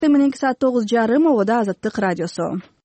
Мененки саат 9:30 Обода Азаттык радиосу.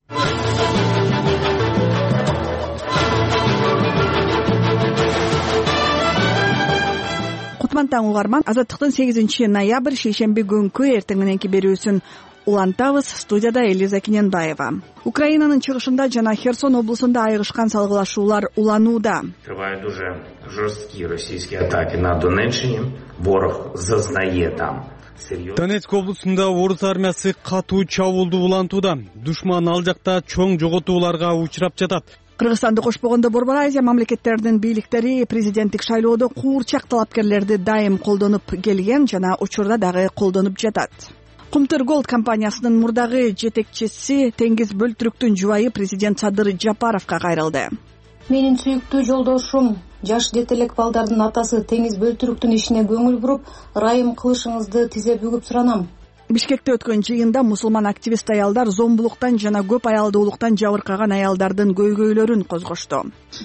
Кутман таң угарман, Азаттыктын 8-ноябрь шейшемби күнкү эртең мененки берүүсүн улантабыз. Студияда Элиза Кененбаева. Украинанын чыгышында жана Херсон облусунда айыгышкан салгылашуулар уланууда. Тривають дуже жорсткі російські атаки на Донеччині. Ворог зазнає там. Донецк облусунда орус армиясы катуу чабуулду улантууда. Душман ал жакта чоң жоготууларга учурап жатат. Кыргызстанды кошпогондо Борбор Азия мамлекеттеринин бийликтери президенттик шайлоодо куурчак талапкерлерди дайым колдонуп келген жана учурда дагы колдонуп жатат. Кумтыр Голд компаниясынын мурдагы жетекчиси Теңиз Бөлтүрүктүн жубайы президент Садыр Жапаровго кайрылды. Менин сүйүктүү жолдошум, жаш детелек балдардын атасы Теңиз Бөлтүрүктүн ишине көңүл буруп, ырайым кылышыңызды тизе бүгүп суранам. Бишкекте өткөн жыйында мусулман активист аялдар зомбулуктан жана көп аялдуулуктан жабыркаган аялдардын көйгөйлөрүн козгошту.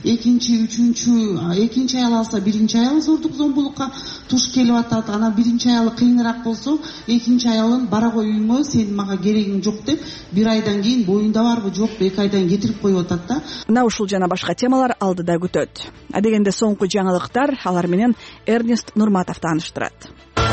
Экинчи аял алса, биринчи аял зордук зомбулукка туш келип атат. Ана биринчи аялы кыйыныраак болсо, экинчи аялын бара кой үйүмө, сен мага керегиң жок деп, бир айдан кийин боюнда барбы жокпу, 2 айдан кетирип коюп атат да. Мына ушул жана башка темалар алдыда күтөт. Адегенде соңку жаңылыктар, алар менен Эрнест Нурматов тааныштырат.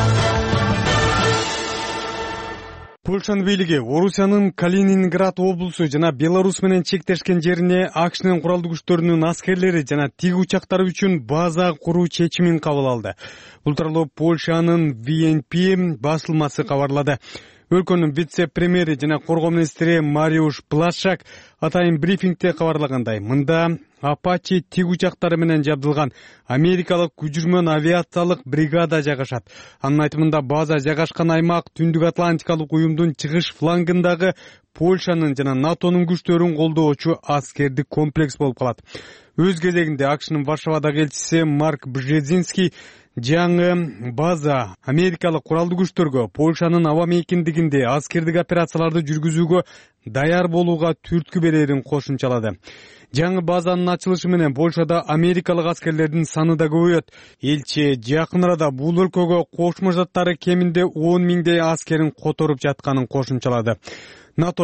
Польшанын бийлиги Орусиянын Калининград облусу жана Беларусь менен чектешкен жерине АКШнын куралдуу күчтөрүнүн аскерлери жана тиг учактары үчүн база куруу чечимин кабыл алды. Бул тууралуу Польшанын VNP басылмасы кабарлады. Өлкөнүн вице-премьери жана коргоо министри Мариуш Плашак атайын брифингде кабарлагандай, мында Апачи тиг учактары менен жабдылган америкалык күчүрмөн авиациялык бригада жайгашат. Анын айтымында база жайгашкан аймак Түндүк Атлантикалык уюмдун чыгыш флангындагы Польшанын жана НАТОнун күчтөрүн колдоочу аскердик комплекс болуп калат. Өз кезегинде АКШнын Варшавадагы элчиси Марк Бжезинский жаңы база америкалык куралдуу күчтөргө Польшанын аба мейкиндигинде аскердик операцияларды жүргүзүүгө даяр болууга түрткү берерин кошумчалады. Жаңы базанын ачылышы менен Польшада америкалык аскерлердин саны да көбөйөт. Элчи жакын арада бул өлкөгө Кошмо Шаттары кеминде 10 миңдей аскерин которуп жатканын кошумчалады. НАТО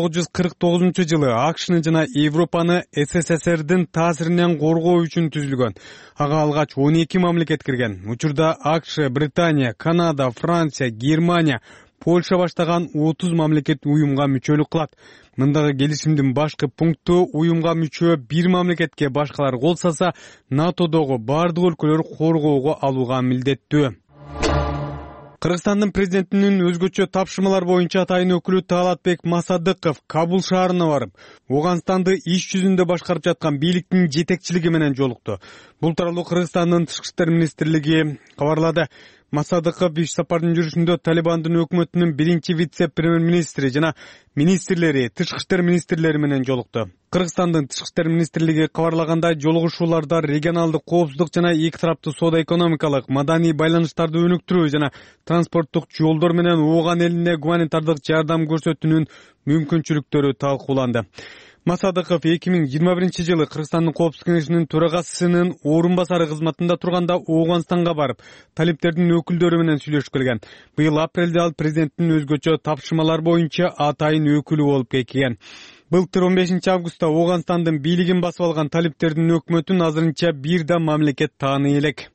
1949 жылы АКШны жана Европаны СССРдин таасиринен коргоо үчүн түзүлгөн. Ага алгач 12 мамлекет кирген. Учурда АКШ, Британия, Канада, Франция, Германия, Польша баштаган 30 мамлекет уюмга мүчөлүк кылат. Мындагы келишимдин башкы пункту уюмга мүчө бир мамлекетке башкалар кол салса, НАТОдогу бардык өлкөлөр коргоого алууга милдеттүү. Кыргызстандын президентинин өзгөчө тапшырмалар боюнча атайын өкүлү Таалатбек Масадыков Кабул шаарына барып, Оганстанды иш жүзүндө башкарып жаткан бийликтин жетекчилиги менен жолукту. Бул тууралуу Кыргызстандын Тышкы иштер министрлиги кабарлады. Масадыков иш сапардын жүрүшүндө Талибандын өкмөтүнүн биринчи вице-премьер-министри жана министрлери, тышкы иштер министрлери менен жолукту. Кыргызстандын Тышкы иштер министрлиги кабарлагандай, жолугушууларда регионалдык коопсуздук жана эки тараптуу соода-экономикалык, маданий байланыштарды өнүктүрүү жана транспорттук жолдор менен Ооган элине гуманитардык жардам көрсөтүүнүн мүмкүнчүлүктөрү талкууланды. Масадыков 2021 жылы Кыргызстандын Коопсуздук кеңешинин төрагасынын орун басары кызматында турганда Ооганстанга барып, талиптердин өкүлдөрү менен сүйлөшүп келген. Быйыл апрелде ал президенттин өзгөчө тапшырмалар боюнча атайын өкүлү болуп келген. Былтыр 15 августта Ооганстандын бийлигин басып алган талиптердин өкмөтүн азырынча бир да мамлекет тааный элек.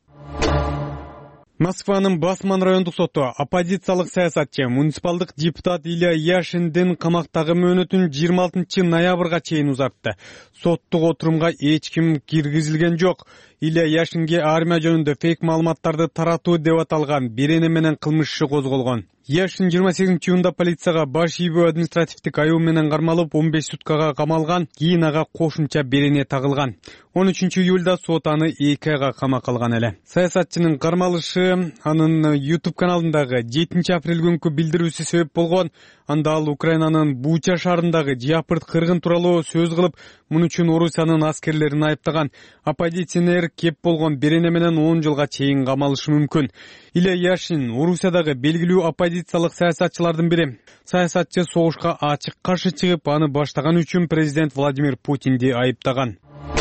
Москванын Басман райондук соту оппозициялык саясатчы, муниципалдык депутат Илья Яшиндин камактагы мөөнөтүн 26 ноябрга чейин узартты. Соттук отурумга эч ким киргизилген жок. Илья Яшинге армия жөнүндө фейк маалыматтарды таратуу деп аталган берене менен кылмыш иши козголгон. Яшин 28-июнда полицияга баш ийбөө административдик айыл менен кармалып 15 суткага камалган, кийин ага кошумча берене тагылган. 13-июлда сот аны 2 айга камакка алган эле. Саясатчынын кармалышы анын YouTube каналындагы 7 апрель күнкү билдирүүсү себеп болгон. Анда ал Украинанын Буча шаарындагы жапырт кыргын тууралуу сөз кылып, муну үчүн Орусиянын аскерлерин айыптаган. Оппозиционер кеп болгон берене менен 10 жылга чейин камалышы мүмкүн. Илья Яшин Орусиядагы белгилүү оппозициялык саясатчылардын бири. Саясатчы согушка ачык каршы чыгып, аны баштаган үчүн президент Владимир Путинди айыптаган.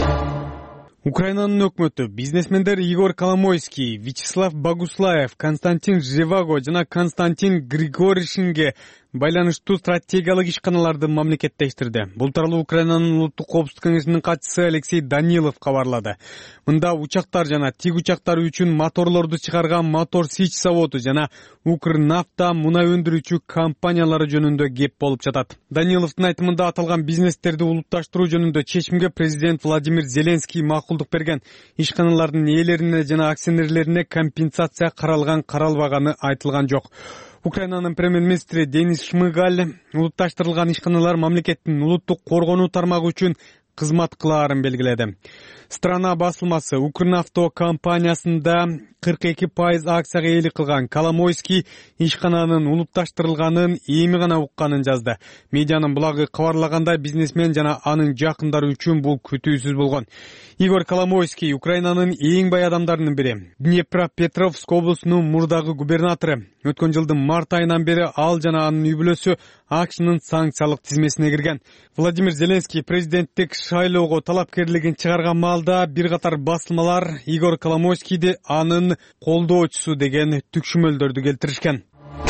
Украинанын өкмөтү бизнесмендер Игорь Коломойский, Вячеслав Богуслаев, Константин Живаго жана Константин Григоришинге байланыштуу стратегиялык ишканаларды мамлекеттештирди. Бул тууралуу Украинанын улуттук коопсуздук кеңешинин катчысы Алексей Данилов кабарлады. Мында учактар жана тиг учактар үчүн моторлорду чыгарган Мотор Сич заводу жана Укрнафта мунай өндүрүүчү компаниялары жөнүндө кеп болуп жатат. Даниловдун айтымында аталган бизнестерди улутташтыруу жөнүндө чечимге президент Владимир Зеленский макулдук берген. Ишканалардын ээлерине жана акционерлерине компенсация каралбаганы айтылган жок. Украинанын премьер-министри Денис Шмыгаль улутташтырылган ишканалар мамлекеттин улуттук коргонуу тармагы үчүн кызмат кылаарын белгиледи. Страна басылмасы Укрнафто компаниясында 42% акцияга ээлик кылган Коломойский ишкананын улутташтырылганын эми гана укканын жазды. Медианын булагы кабарлагандай, бизнесмен жана анын жакындары үчүн бул күтүүсүз болгон. Игорь Коломойский Украинанын эң бай адамдарынын бири. Днепропетровск облусунун мурдагы губернатору. Өткөн жылдын март айынан бери ал жана анын үй бүлөсү АКШнын санкциялык тизмесине кирген. Владимир Зеленский президенттик шайлоого талапкерлигин чыгарган маалда бир катар басылмалар Игорь Коломойскийди анын колдоочусу деген түкшүмөлдөрдү келтиришкен.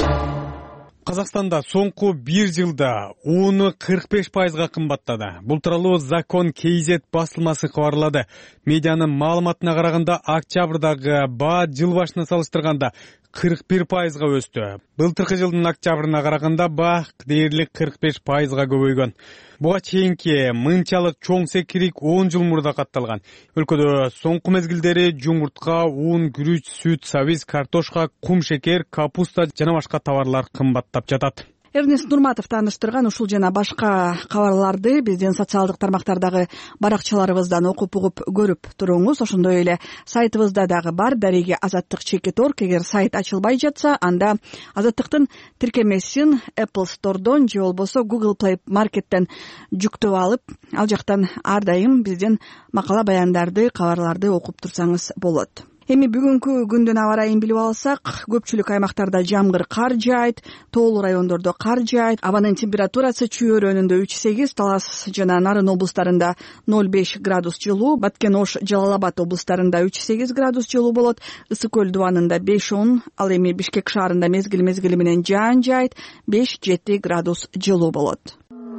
Казакстанда соңку бир жылда уну 45%га кымбаттады. Бул тууралуу Закон КЗ басылмасы кабарлады. Медианын маалыматына караганда, октябрдагы баа жыл башына салыштырганда 41%га өстү. Былтыркы жылдын октябрына караганда баа дээрлик 45%га көбөйгөн. Буга чейинки мынчалык чоң секирик 10 жыл мурда катталган. Өлкөдө соңку мезгилдери жумуртка, ун, күрүч, сүт, сабиз, картошка, кум шекер, капуста жана башка товарлар кымбаттап жатат. Эрнест Нурматов тааныштырган ушул жана башка кабарларды биздин социалдык тармактардагы баракчаларыбыздан окуп угуп көрүп туруңуз. Ошондой эле сайтыбызда дагы бар дареги azattik.org. Эгер сайт ачылбай жатса, анда Азаттыктын тиркемесин Apple Store'дон же болбосо Google Play Market'тен жүктөп алып, ал жактан ар дайым биздин макала баяндарды, кабарларды окуп турсаңыз болот. Эми бүгүнкү күндүн аба ырайын билип алсак, көпчүлүк аймактарда жамгыр, кар жаайт, тоолуу райондордо кар жаайт. Абанын температурасы Чүй өрөөнүндө 3-8, Талас жана Нарын облустарында 0,5 градус жылуу, Баткен, Ош, Жалал Абад облустарында 3-8 градус жылуу болот. Ысык көл дубанында 5-10, ал эми Бишкек шаарында мезгил менен жаан жаайт, 5-7 градус жылуу болот.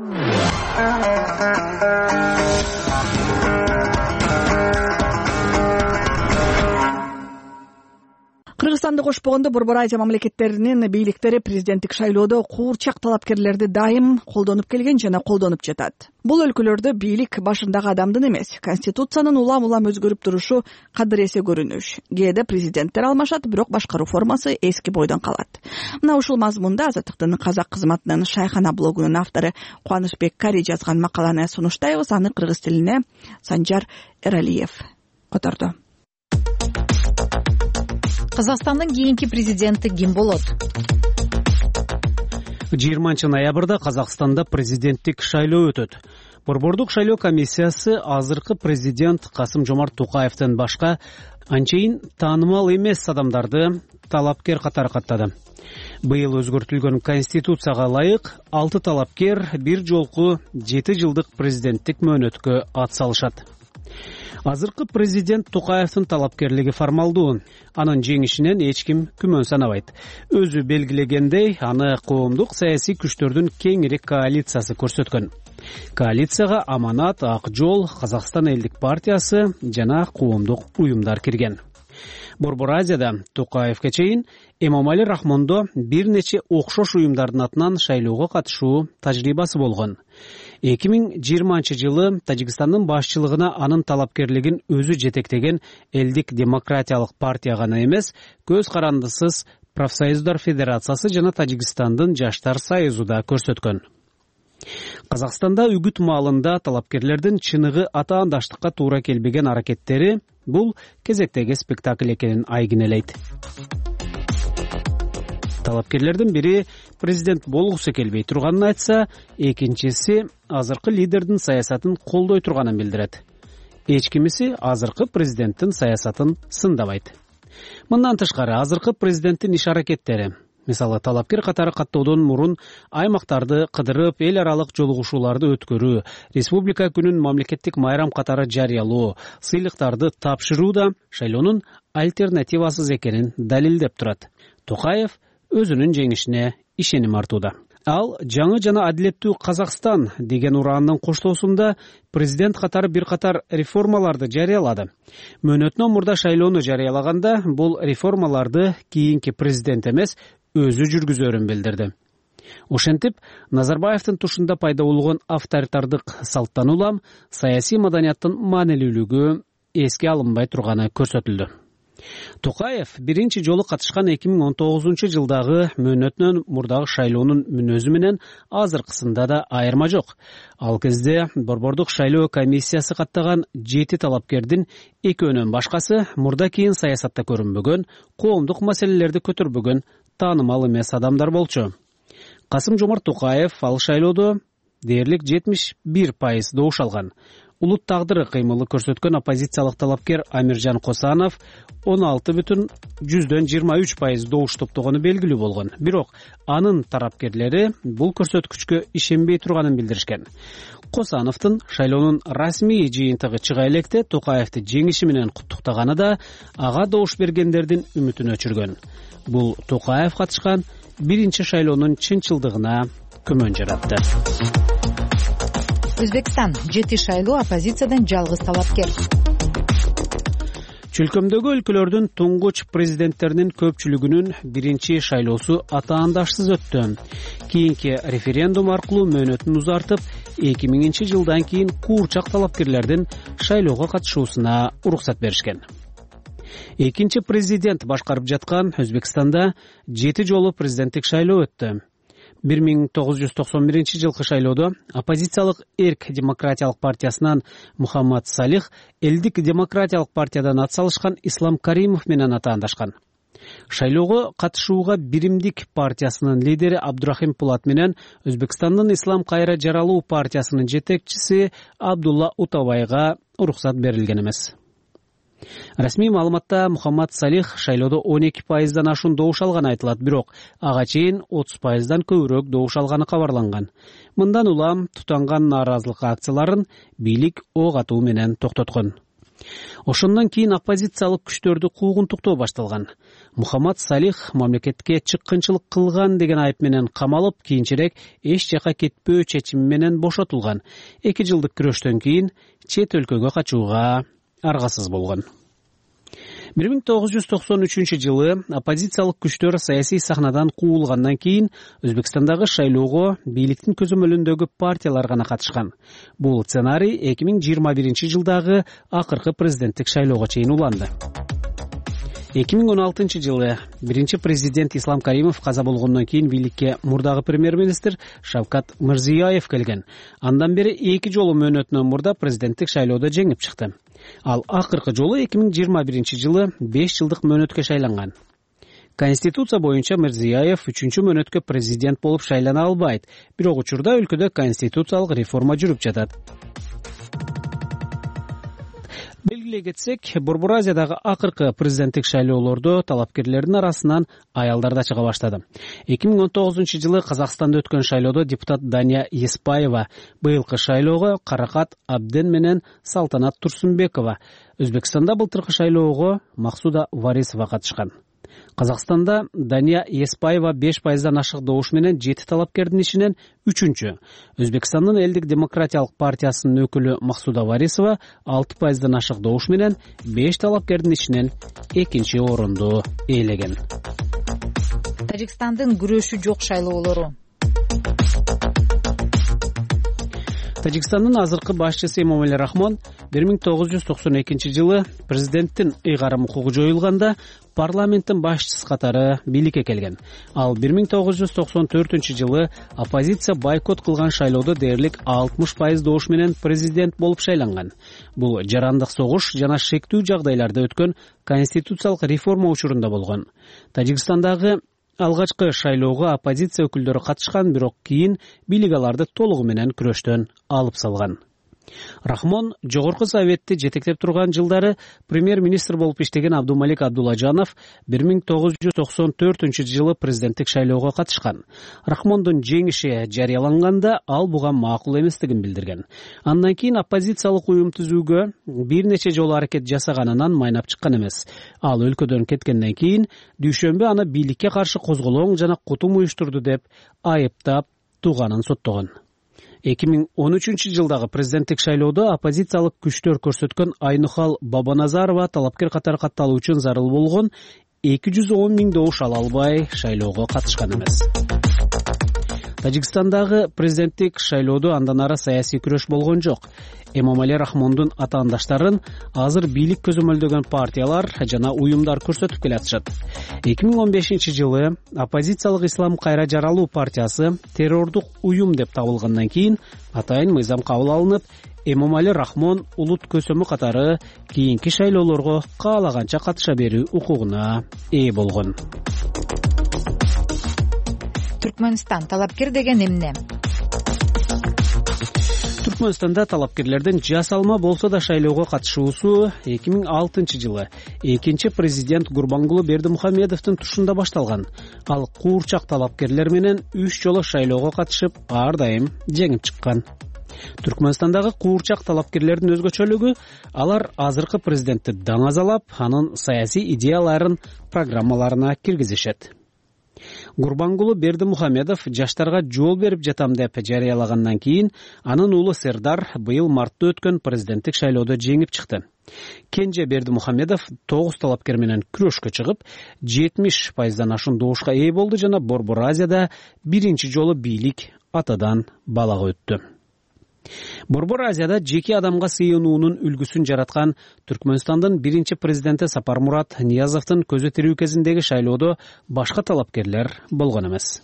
Кыргызстанды кошпогондо Борбор Азия мамлекеттеринин бийликтери президенттик шайлоодо куурчак талапкерлерди дайым колдонуп келген жана колдонуп жатат. Бул өлкөлөрдө бийлик башындагы адамдын эмес, конституциянын улам-улам өзгөрүп турушу кадыресе көрүнүш. Кээде президенттер алмашат, бирок башкаруу формасы эски бойдон калат. Мына ушул мазмунда Азаттыктын казак кызматынын Шайхана блогунун автору Кубанычбек Кари жазган макаланы сунуштайбыз. Аны кыргыз тилине Санжар Эралиев которду. Казакстандын кийинки президенти ким болот? 20 ноябрда Казакстанда президенттик шайлоо өтөт. Борбордук шайлоо комиссиясы азыркы президент Касым-Жомарт Токаевден башка анчейин таанымал эмес адамдарды талапкер катары каттады. Быйыл өзгөртүлгөн конституцияга ылайык 6 талапкер бир жолку 7 жылдык президенттик мөөнөткө ат салышат. Азыркы президент Токаевдин талапкерлиги формалдуу. Анын жеңишинен эч ким күмөн санабайт. Өзү белгилегендей, аны коомдук саясий күчтөрдүн кеңири коалициясы көрсөткөн. Коалицияга Аманат, Ак жол, Казакстан элдик партиясы жана коомдук уюмдар кирген. Борбор Азияда Токаевге чейин Эмомали Рахмондо бир нече окшош уюмдардын атынан шайлоого катышуу тажрыйбасы болгон. 2020 жылы Тажикстандын башчылыгына анын талапкерлигин өзү жетектеген элдик демократиялык партия гана эмес, көз карандысыз профсоюздар федерациясы жана Тажикстандын жаштар союзу да көрсөткөн. Казакстанда үгүт маалында талапкерлердин чыныгы атаандаштыкка туура келбеген аракеттери бул кезектеги спектакль экенин айгинелейт. Талапкерлердин бири президент болгусу келбей турганын айтса, экинчиси азыркы лидердин саясатын колдой турганын билдирет. Эч кимиси азыркы президенттин саясатын сындабайт. Мындан тышкары азыркы президенттин иш аракеттери, мисалы талапкер катары каттоодон мурун аймактарды кыдырып, эл аралык жолугушууларды өткөрүү, республика күнүн мамлекеттик майрам катары жарыялоо, сыйлыктарды тапшыруу да шайлоонун альтернативасыз экенин далилдеп турат. Токаев өзүнүн жеңишине ишеним артууда. Ал жаңы жана адилеттүү Казакстан деген ураандын коштоосунда президент катары бир катар реформаларды жарыялады. Мөөнөтүнөн мурда шайлоону жарыялаганда бул реформаларды кийинки президент эмес, өзү жүргүзөрүн билдирди. Ошентип, Назарбаевдин тушунда пайда болгон авторитардык салттан улам саясий маданияттын маанилүүлүгү эске алынбай турганы көрсөтүлдү. Токаев биринчи жолу катышкан 2019-жылдагы мөөнөтүнөн мурдагы шайлоонун мүнөзү менен азыркысында да айырма жок. Ал кезде Борбордук шайлоо комиссиясы каттаган 7 талапкердин экөөнөн башкасы мурда кийин саясатта көрүнбөгөн, коомдук маселелерди көтөрбөгөн таанымал эмес адамдар болчу. Касым-Жомарт Токаев ал шайлоодо дээрлик 71% добуш алган. Улут тагдыры кыймылы көрсөткөн оппозициялык талапкер Амиржан Косанов 16,23% добуш топтогону белгилүү болгон. Бирок анын тарапкерлери бул көрсөткүчкө ишенбей турганын билдиришкен. Косановдун шайлоонун расмий жыйынтыгы чыга электе Токаевди жеңиши менен куттуктаганы да ага добуш бергендердин үмүтүн өчүргөн. Бул Токаев катышкан биринчи шайлоонун чынчылдыгына күмөн жаратты. Өзбекстан 7 шайлоо оппозициядан жалгыз талапкер. Чөлкөмдөгү өлкөлөрдүн туңгуч президенттеринин көпчүлүгүнүн биринчи шайлоосу атаандашсыз өттү. Кийинки референдум аркылуу мөөнөтүн узартып, 2000-жылдан кийин куурчак талапкерлердин шайлоого катышуусуна уруксат беришкен. Экинчи президент башкарып жаткан Өзбекстанда 7 жолу президенттик шайлоо өттү. 1991-жылкы шайлоодо оппозициялык Эрк демократиялык партиясынан Мухаммад Салих Элдик демократиялык партиядан ат салышкан Ислам Каримов менен атаандашкан. Шайлоого катышууга Биримдик партиясынын лидери Абдурахим Пулат менен Өзбекстандын Ислам кайра жаралуу партиясынын жетекчиси Абдулла Утабайга уруксат берилген эмес. Расмий маалыматта Мухаммад Салих шайлоодо 12%дан ашуун добуш алганы айтылат, бирок ага чейин 30%дан көбүрөөк добуш алганы кабарланган. Мындан улам тутанган нааразылык акцияларын бийлик ок атуу менен токтоткон. Ошондон кийин оппозициялык күчтөрдү куугунтуктоо башталган. Мухаммад Салих мамлекетке чыккынчылык кылган деген айып менен камалып, кийинчерээк эч жака кетпөө чечими менен бошотулган. 2 жылдык күрөштөн кийин чет өлкөгө качууга аргасыз болгон. 1993-жылы оппозициялык күчтөр саясий сахнадан куулгандан кийин Өзбекстандагы шайлоого бийликтин көзөмөлүндөгү партиялар гана катышкан. Бул сценарий 2021-жылдагы акыркы президенттик шайлоого чейин уланды. 2016-жылы биринчи президент Ислам Каримов каза болгондон кийин бийликке мурдагы премьер-министр Шавкат Мирзиёев келген. Андан бери 2 жолу мөөнөтүнөн мурда президенттик шайлоодо жеңип чыкты. Ал акыркы жолу 2021-жылы 5 жылдык мөөнөткө шайланган. Конституция боюнча Мирзиёев 3-чү мөөнөткө президент болуп шайлана албайт, бирок учурда өлкөдө конституциялык реформа жүрүп жатат. Белгилей кетсек, Борбор Азиядагы акыркы президенттик шайлоолордо талапкерлердин арасынан аялдар да чыга баштады. 2019-жылы Казакстанда өткөн шайлоодо депутат Дания Еспаева, быйылкы шайлоого Каракат Абден менен Салтанат Турсунбекова, Өзбекстанда былтыркы шайлоого Максуда Варисова катышкан. Казакстанда Дания Еспаева 5%дан ашык добуш менен 7 талапкердин ичинен 3-чү. Өзбекстандын Элдик демократиялык партиясынын өкүлү Максуда Варисова 6%дан ашык добуш менен 5 талапкердин ичинен 2-чи орунду ээлеген. Тажикстандын күрөшү жок шайлоолору. Тажикстандын азыркы башчысы Эмомали Рахмон 1992-жылы президенттин ыйгарым укугу жоюлганда парламенттин башчысы катары бийликке келген. Ал 1994-жылы оппозиция бойкот кылган шайлоодо дээрлик 60% добуш менен президент болуп шайланган. Бул жарандык согуш жана шектүү жагдайларда өткөн конституциялык реформа учурунда болгон. Тажикстандагы алгачкы шайлоого оппозиция өкүлдөрү катышкан, бирок кийин бийлик аларды толугу менен күрөштөн алып салган. Рахмон жогорку советти жетектеп турган жылдары премьер-министр болуп иштеген Абдумалик Абдулажанов 1994-жылы президенттик шайлоого катышкан. Рахмондун жеңиши жарыяланганда ал буга макул эместигин билдирген. Андан кийин оппозициялык уюм түзүүгө бир нече жолу аракет жасаганынан майнап чыккан эмес. Ал өлкөдөн кеткенден кийин дүйшөмбү аны бийликке каршы козголоң жана кутум уюштурду деп айыптап тууганын соттогон. 2013 жылдагы президенттик шайлоодо оппозициялык күчтөр көрсөткөн Айнухал Бабаназарова талапкер катары катталуу үчүн зарыл болгон 210 миң добуш ала албай шайлоого катышкан эмес. Тажикстандагы президенттик шайлоодо андан ары саясий күрөш болгон жок. Эмомали Рахмондун атаандаштарын азыр бийлик көзөмөлдөгөн партиялар жана уюмдар көрсөтүп келатышат. 2015 жылы оппозициялык Ислам кайра жаралуу партиясы террордук уюм деп табылгандан кийин атайын мыйзам кабыл алынып, Эмомали Рахмон улут көсөмү катары кийинки шайлоолорго каалаганча катыша берүү укугуна ээ болгон. Түркмөнстан талапкер деген эмне? Түркмөнстанда талапкерлердин жасалма болсо да шайлоого катышуусу 2006 жылы экинчи президент Гурбангулы Бердимухамедовдун тушунда башталган. Ал куурчак талапкерлер менен 3 жолу шайлоого катышып, ар дайым жеңип чыккан. Түркмөнстандагы куурчак талапкерлердин өзгөчөлүгү алар азыркы президентти даңазалап, анын саясий идеяларын программаларына киргизишет. Гурбангулы Бердимухамедов жаштарга жол берип жатам деп жарыялагандан кийин анын уулу Сердар быйыл мартта өткөн президенттик шайлоодо жеңип чыкты. Кенже Бердимухамедов 9 талапкер менен күрөшкө чыгып, 70% ашуун добушка ээ болду жана Борбор Азияда биринчи жолу бийлик атадан балага өттү. Борбор Азияда жеке адамга сыйынуунун үлгүсүн жараткан Түркмөнстандын биринчи президенти Сапармурат Ниязовдун көзү тирүү кезиндеги шайлоодо башка талапкерлер болгон эмес.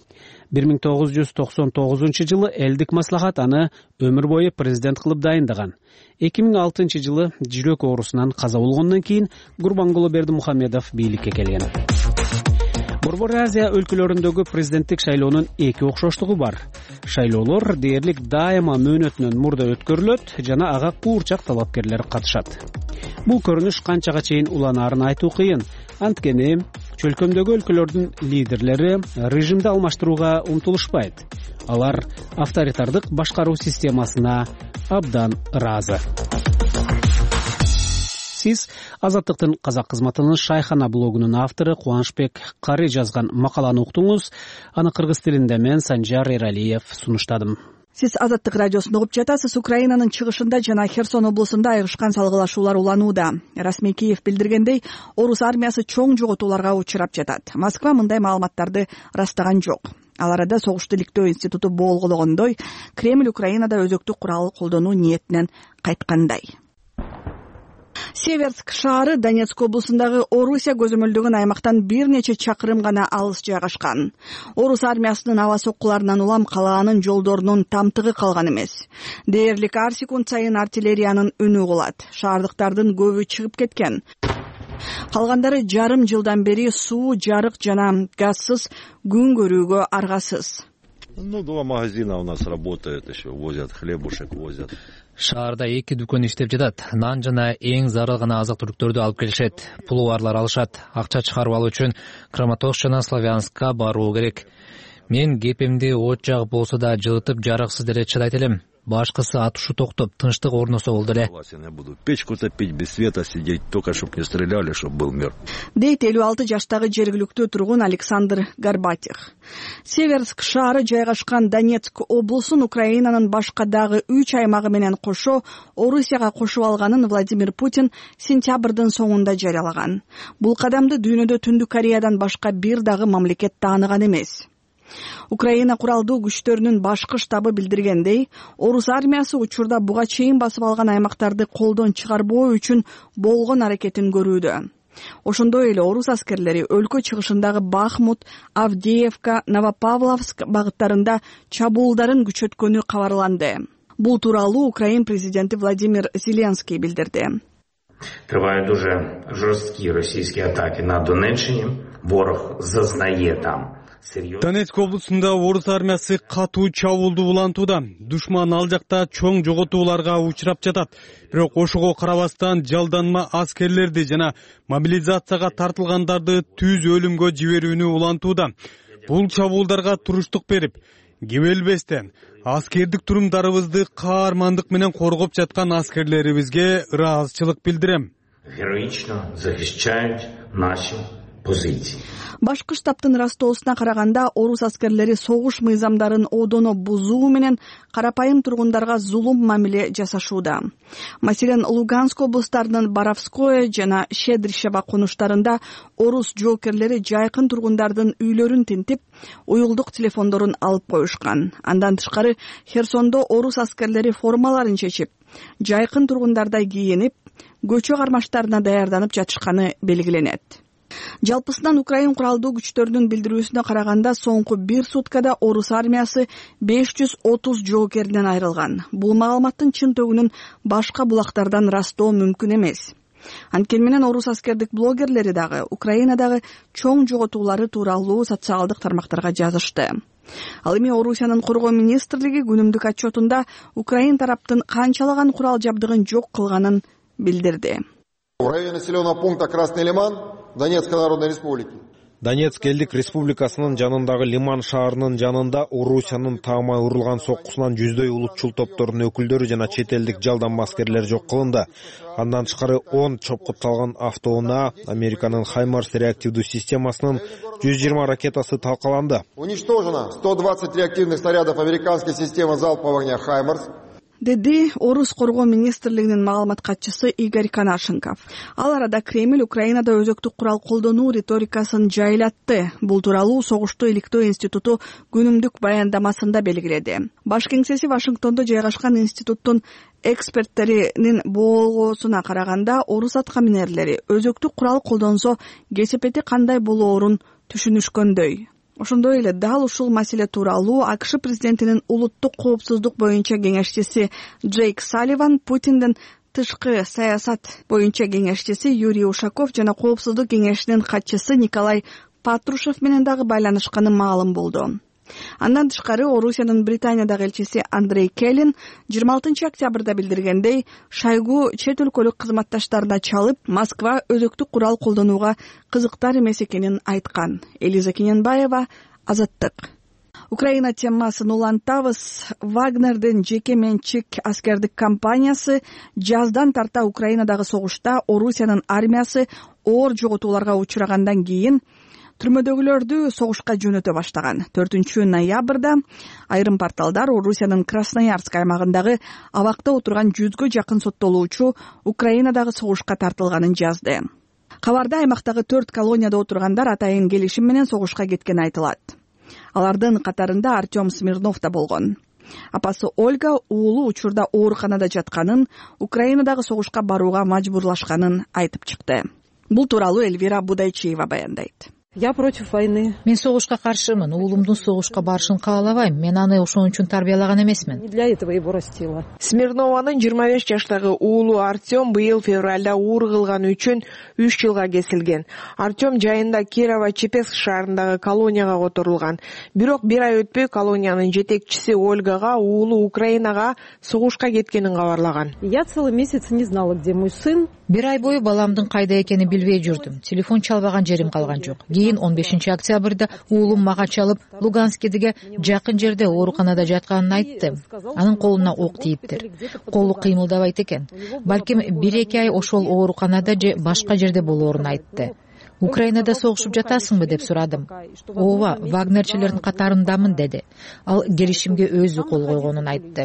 1999 жылы элдик маслахат аны өмүр бою президент кылып дайындаган. 2006 жылы жүрөк оорусунан каза болгондон кийин Гурбангулы Бердимухамедов бийликке келген. Борбор Азия өлкөлөрүндөгү президенттик шайлоонун эки окшоштугу бар. Шайлоолор дээрлик дайыма мөөнөтүнөн мурда өткөрүлөт жана ага куурчак талапкерлер катышат. Бул көрүнүш канчага чейин уланаарын айтуу кыйын. Анткени чөлкөмдөгү өлкөлөрдүн лидерлери режимди алмаштырууга умтулушпайт. Алар авторитардык башкаруу системасына абдан ыраазы. Сиз Азаттыктын казак кызматынын Шайхана блогунун автору Кубанычбек Кары жазган макаланы уктуңуз. Аны кыргыз тилинде мен Санжар Эралиев сунуштадым. Сиз Азаттык радиосун угуп жатасыз. Украинанын чыгышында жана Херсон облусунда айрышкан салгылашуулар уланууда. Расмий Киев билдиргендей, орус армиясы чоң жоготууларга учурап жатат. Москва мындай маалыматтарды ырастаган жок. Ал арада Согуш тиликтөө институту болгологондой, Кремль Украинада өзөктүк курал колдонуу ниетинен кайткандай. Северск шаары Донецк облусундагы Орусия көзөмөлдөгөн аймактан бир нече чакырым гана алыс жайгашкан. Орус армиясынын аба соккуларынан улам калаанын жолдорунун тамтыгы калган эмес. Дээрлик ар секунд сайын артиллериянын үнү угулат. Шаардыктардын көбү чыгып кеткен. Калгандары жарым жылдан бери суу, жарык жана газсыз күн көрүүгө аргасыз. Ну, 2 магазина у нас работают, еще возят хлебушек, возят. Шаарда 2 дүкөн иштеп жатат. Нан жана эң зарыл гана азык-түлүктөрдү алып келишет. Пулубарлар алышат. Акча чыгарып алуу үчүн Краматорск жана Славянскка баруу керек. Мен кепимди от жагып болсо да жылытып жарыксыз деле чыдайт элем. Башкысы атышу токтоп, тынчтык орносо болду эле. Я буду печку топить, без света сидеть, только чтоб не стреляли, чтоб был мир. Дейт 56 жаштагы жергиликтүү тургун Александр Горбатих. Северск шаары жайгашкан Донецк облусун Украинанын башка дагы 3 аймагы менен кошо Орусияга кошуп алганын Владимир Путин сентябрдын соңунда жарыялаган. Бул кадамды дүйнөдө Түндүк Кореядан башка бир дагы мамлекет тааныган эмес. Украина куралдуу күчтөрүнүн башкы штабы билдиргендей, орус армиясы учурда буга чейин басып алган аймактарды колдон чыгарбоо үчүн болгон аракетин көрүүдө. Ошондой эле орус аскерлери өлкө чыгышындагы Бахмут, Авдеевка, Новопавловск багыттарында чабуулдарын күчөткөнү кабарланды. Бул тууралуу Украин президенти Владимир Зеленский билдирди. Тривають дуже жорсткі російські атаки на Донеччині. Ворог зазнає там. Донецк облусунда орус армиясы катуу чабуулду улантууда. Душман ал жакта чоң жоготууларга учурап жатат. Бирок ошого карабастан жалданма аскерлерди жана мобилизацияга тартылгандарды түз өлүмгө жиберүүнү улантууда. Бул чабуулдарга туруштук берип, кебелбестен аскердик турумдарыбызды каармандык менен коргоп жаткан аскерлерибизге ыраазычылык билдирем. Героично захищають наші позиций. Башкы штабтын растоосуна караганда, орус аскерлери согуш мыйзамдарын одоно бузуу менен карапайым тургундарга зулум мамиле жасашууда. Маселен, Луганск облустарынын Боровское жана Щедрищево конуштарында орус жоокерлери жайкын тургундардын үйлөрүн тинтип, уюлдук телефондорун алып коюшкан. Андан тышкары, Херсондо орус аскерлери формаларын чечип, жайкын тургундардай кийинип, көчө кармаштарына даярданып жатышканы белгиленет. Жалпысынан Украин куралдуу күчтөрүнүн билдирүүсүнө караганда, соңку бир суткада орус армиясы 530 жоокеринен айрылган. Бул маалыматтын чын төгүнүн башка булактардан растоо мүмкүн эмес. Анткени менен орус аскердик блогерлери дагы Украинадагы чоң жоготуулары тууралуу социалдык тармактарга жазышты. Ал эми Орусиянын коргоо министрлиги күнүмдүк отчетунда Украин тараптын канчалаган курал жабдыгын жок кылганын билдирди. В районе населенного пункта Красный Лиман Донецкой Народной Республики. Донецк элдик республикасынын жанындагы Лиман шаарынын жанында Орусиянын таамай урулган соккусунан жүздөй улутчул топтордун өкүлдөрү жана чет элдик жалданма аскерлер жок кылынды. Андан тышкары 10 чопкутталган автоунаа, Американын Хаймарс реактивдүү системасынын 120 ракетасы талкаланды. Уничтожено 120 реактивных снарядов американской системы залпового огня Хаймарс. Деди Орус коргоо министрлигинин маалымат катчысы Игорь Канашенков. Ал арада Кремль Украинада өзөктүк курал колдонуу риторикасын жайлатты. Бул тууралуу Согушту иликтөө институту күнүмдүк баяндамасында белгиледи. Баш кеңсеси Вашингтондо жайгашкан институттун эксперттеринин болгоосуна караганда, орус аткаминерлери өзөктүк курал колдонсо кесепети кандай болоорун түшүнүшкөндөй. Ошондой эле дал ушул маселе тууралуу АКШ президентинин улуттук коопсуздук боюнча кеңешчиси Джейк Салливан, Путиндин тышкы саясат боюнча кеңешчиси Юрий Ушаков жана коопсуздук кеңешинин катчысы Николай Патрушев менен дагы байланышканы маалым болду. Андан тышкары Орусиянын Британиядагы элчиси Андрей Келлин 26 октябрда билдиргендей, Шойгу чет өлкөлүк кызматташтарына чалып, Москва өзөктүк курал колдонууга кызыктар эмес экенин айткан. Элиза Кененбаева, Азаттык. Украина темасын улантабыз. Вагнердин жеке менчик аскердик компаниясы жаздан тарта Украинадагы согушта Орусиянын армиясы оор жоготууларга учурагандан кийин түрмөдөгүлөрдү согушка жөнөтө баштаган. 4 ноябрда айрым порталдар Орусиянын Красноярск аймагындагы абакта отурган 100гө жакын соттолуучу Украинадагы согушка тартылганын жазды. Кабарда аймактагы 4 колонияда отургандар атайын келишим менен согушка кеткен айтылат. Алардын катарында Артем Смирнов да болгон. Апасы Ольга уулу учурда ооруканада жатканын, Украинадагы согушка барууга мажбурлашканын айтып чыкты. Бул тууралуу Эльвира Будайчиева баяндайт. Я против войны. Мен согушка каршымын. Уулумдун согушка барышын каалабайм. Мен аны ошон үчүн тарбиялаган эмесмин. Не для этого его растила. Смирнованын 25 жаштагы уулу Артем быйыл февралда оор кылганы үчүн 3 жылга кесилген. Артем жайында Кирово-Чепецк шаарындагы колонияга которулган. Бирок бир ай өтпөй колониянын жетекчиси Ольгага уулу Украинага согушка кеткенин кабарлаган. Я целый месяц не знала, где мой сын. Бир ай бою баламдын кайда экенин билбей жүрдүм. Телефон чалбаган жерим калган жок. Кийин 15 октябрда уулум мага чалып, Луганскедеги жакын жерде ооруканада жатканын айтты. Анын колуна ок тийиптир. Колу кыймылдабайт экен. Балким 1-2 ай ошол ооруканада же башка жерде болоорун айтты. Украинада согушуп жатасыңбы деп сурадым. Ооба, Вагнерчилердин катарындамын деди. Ал келишимге өзү кол койгонун айтты.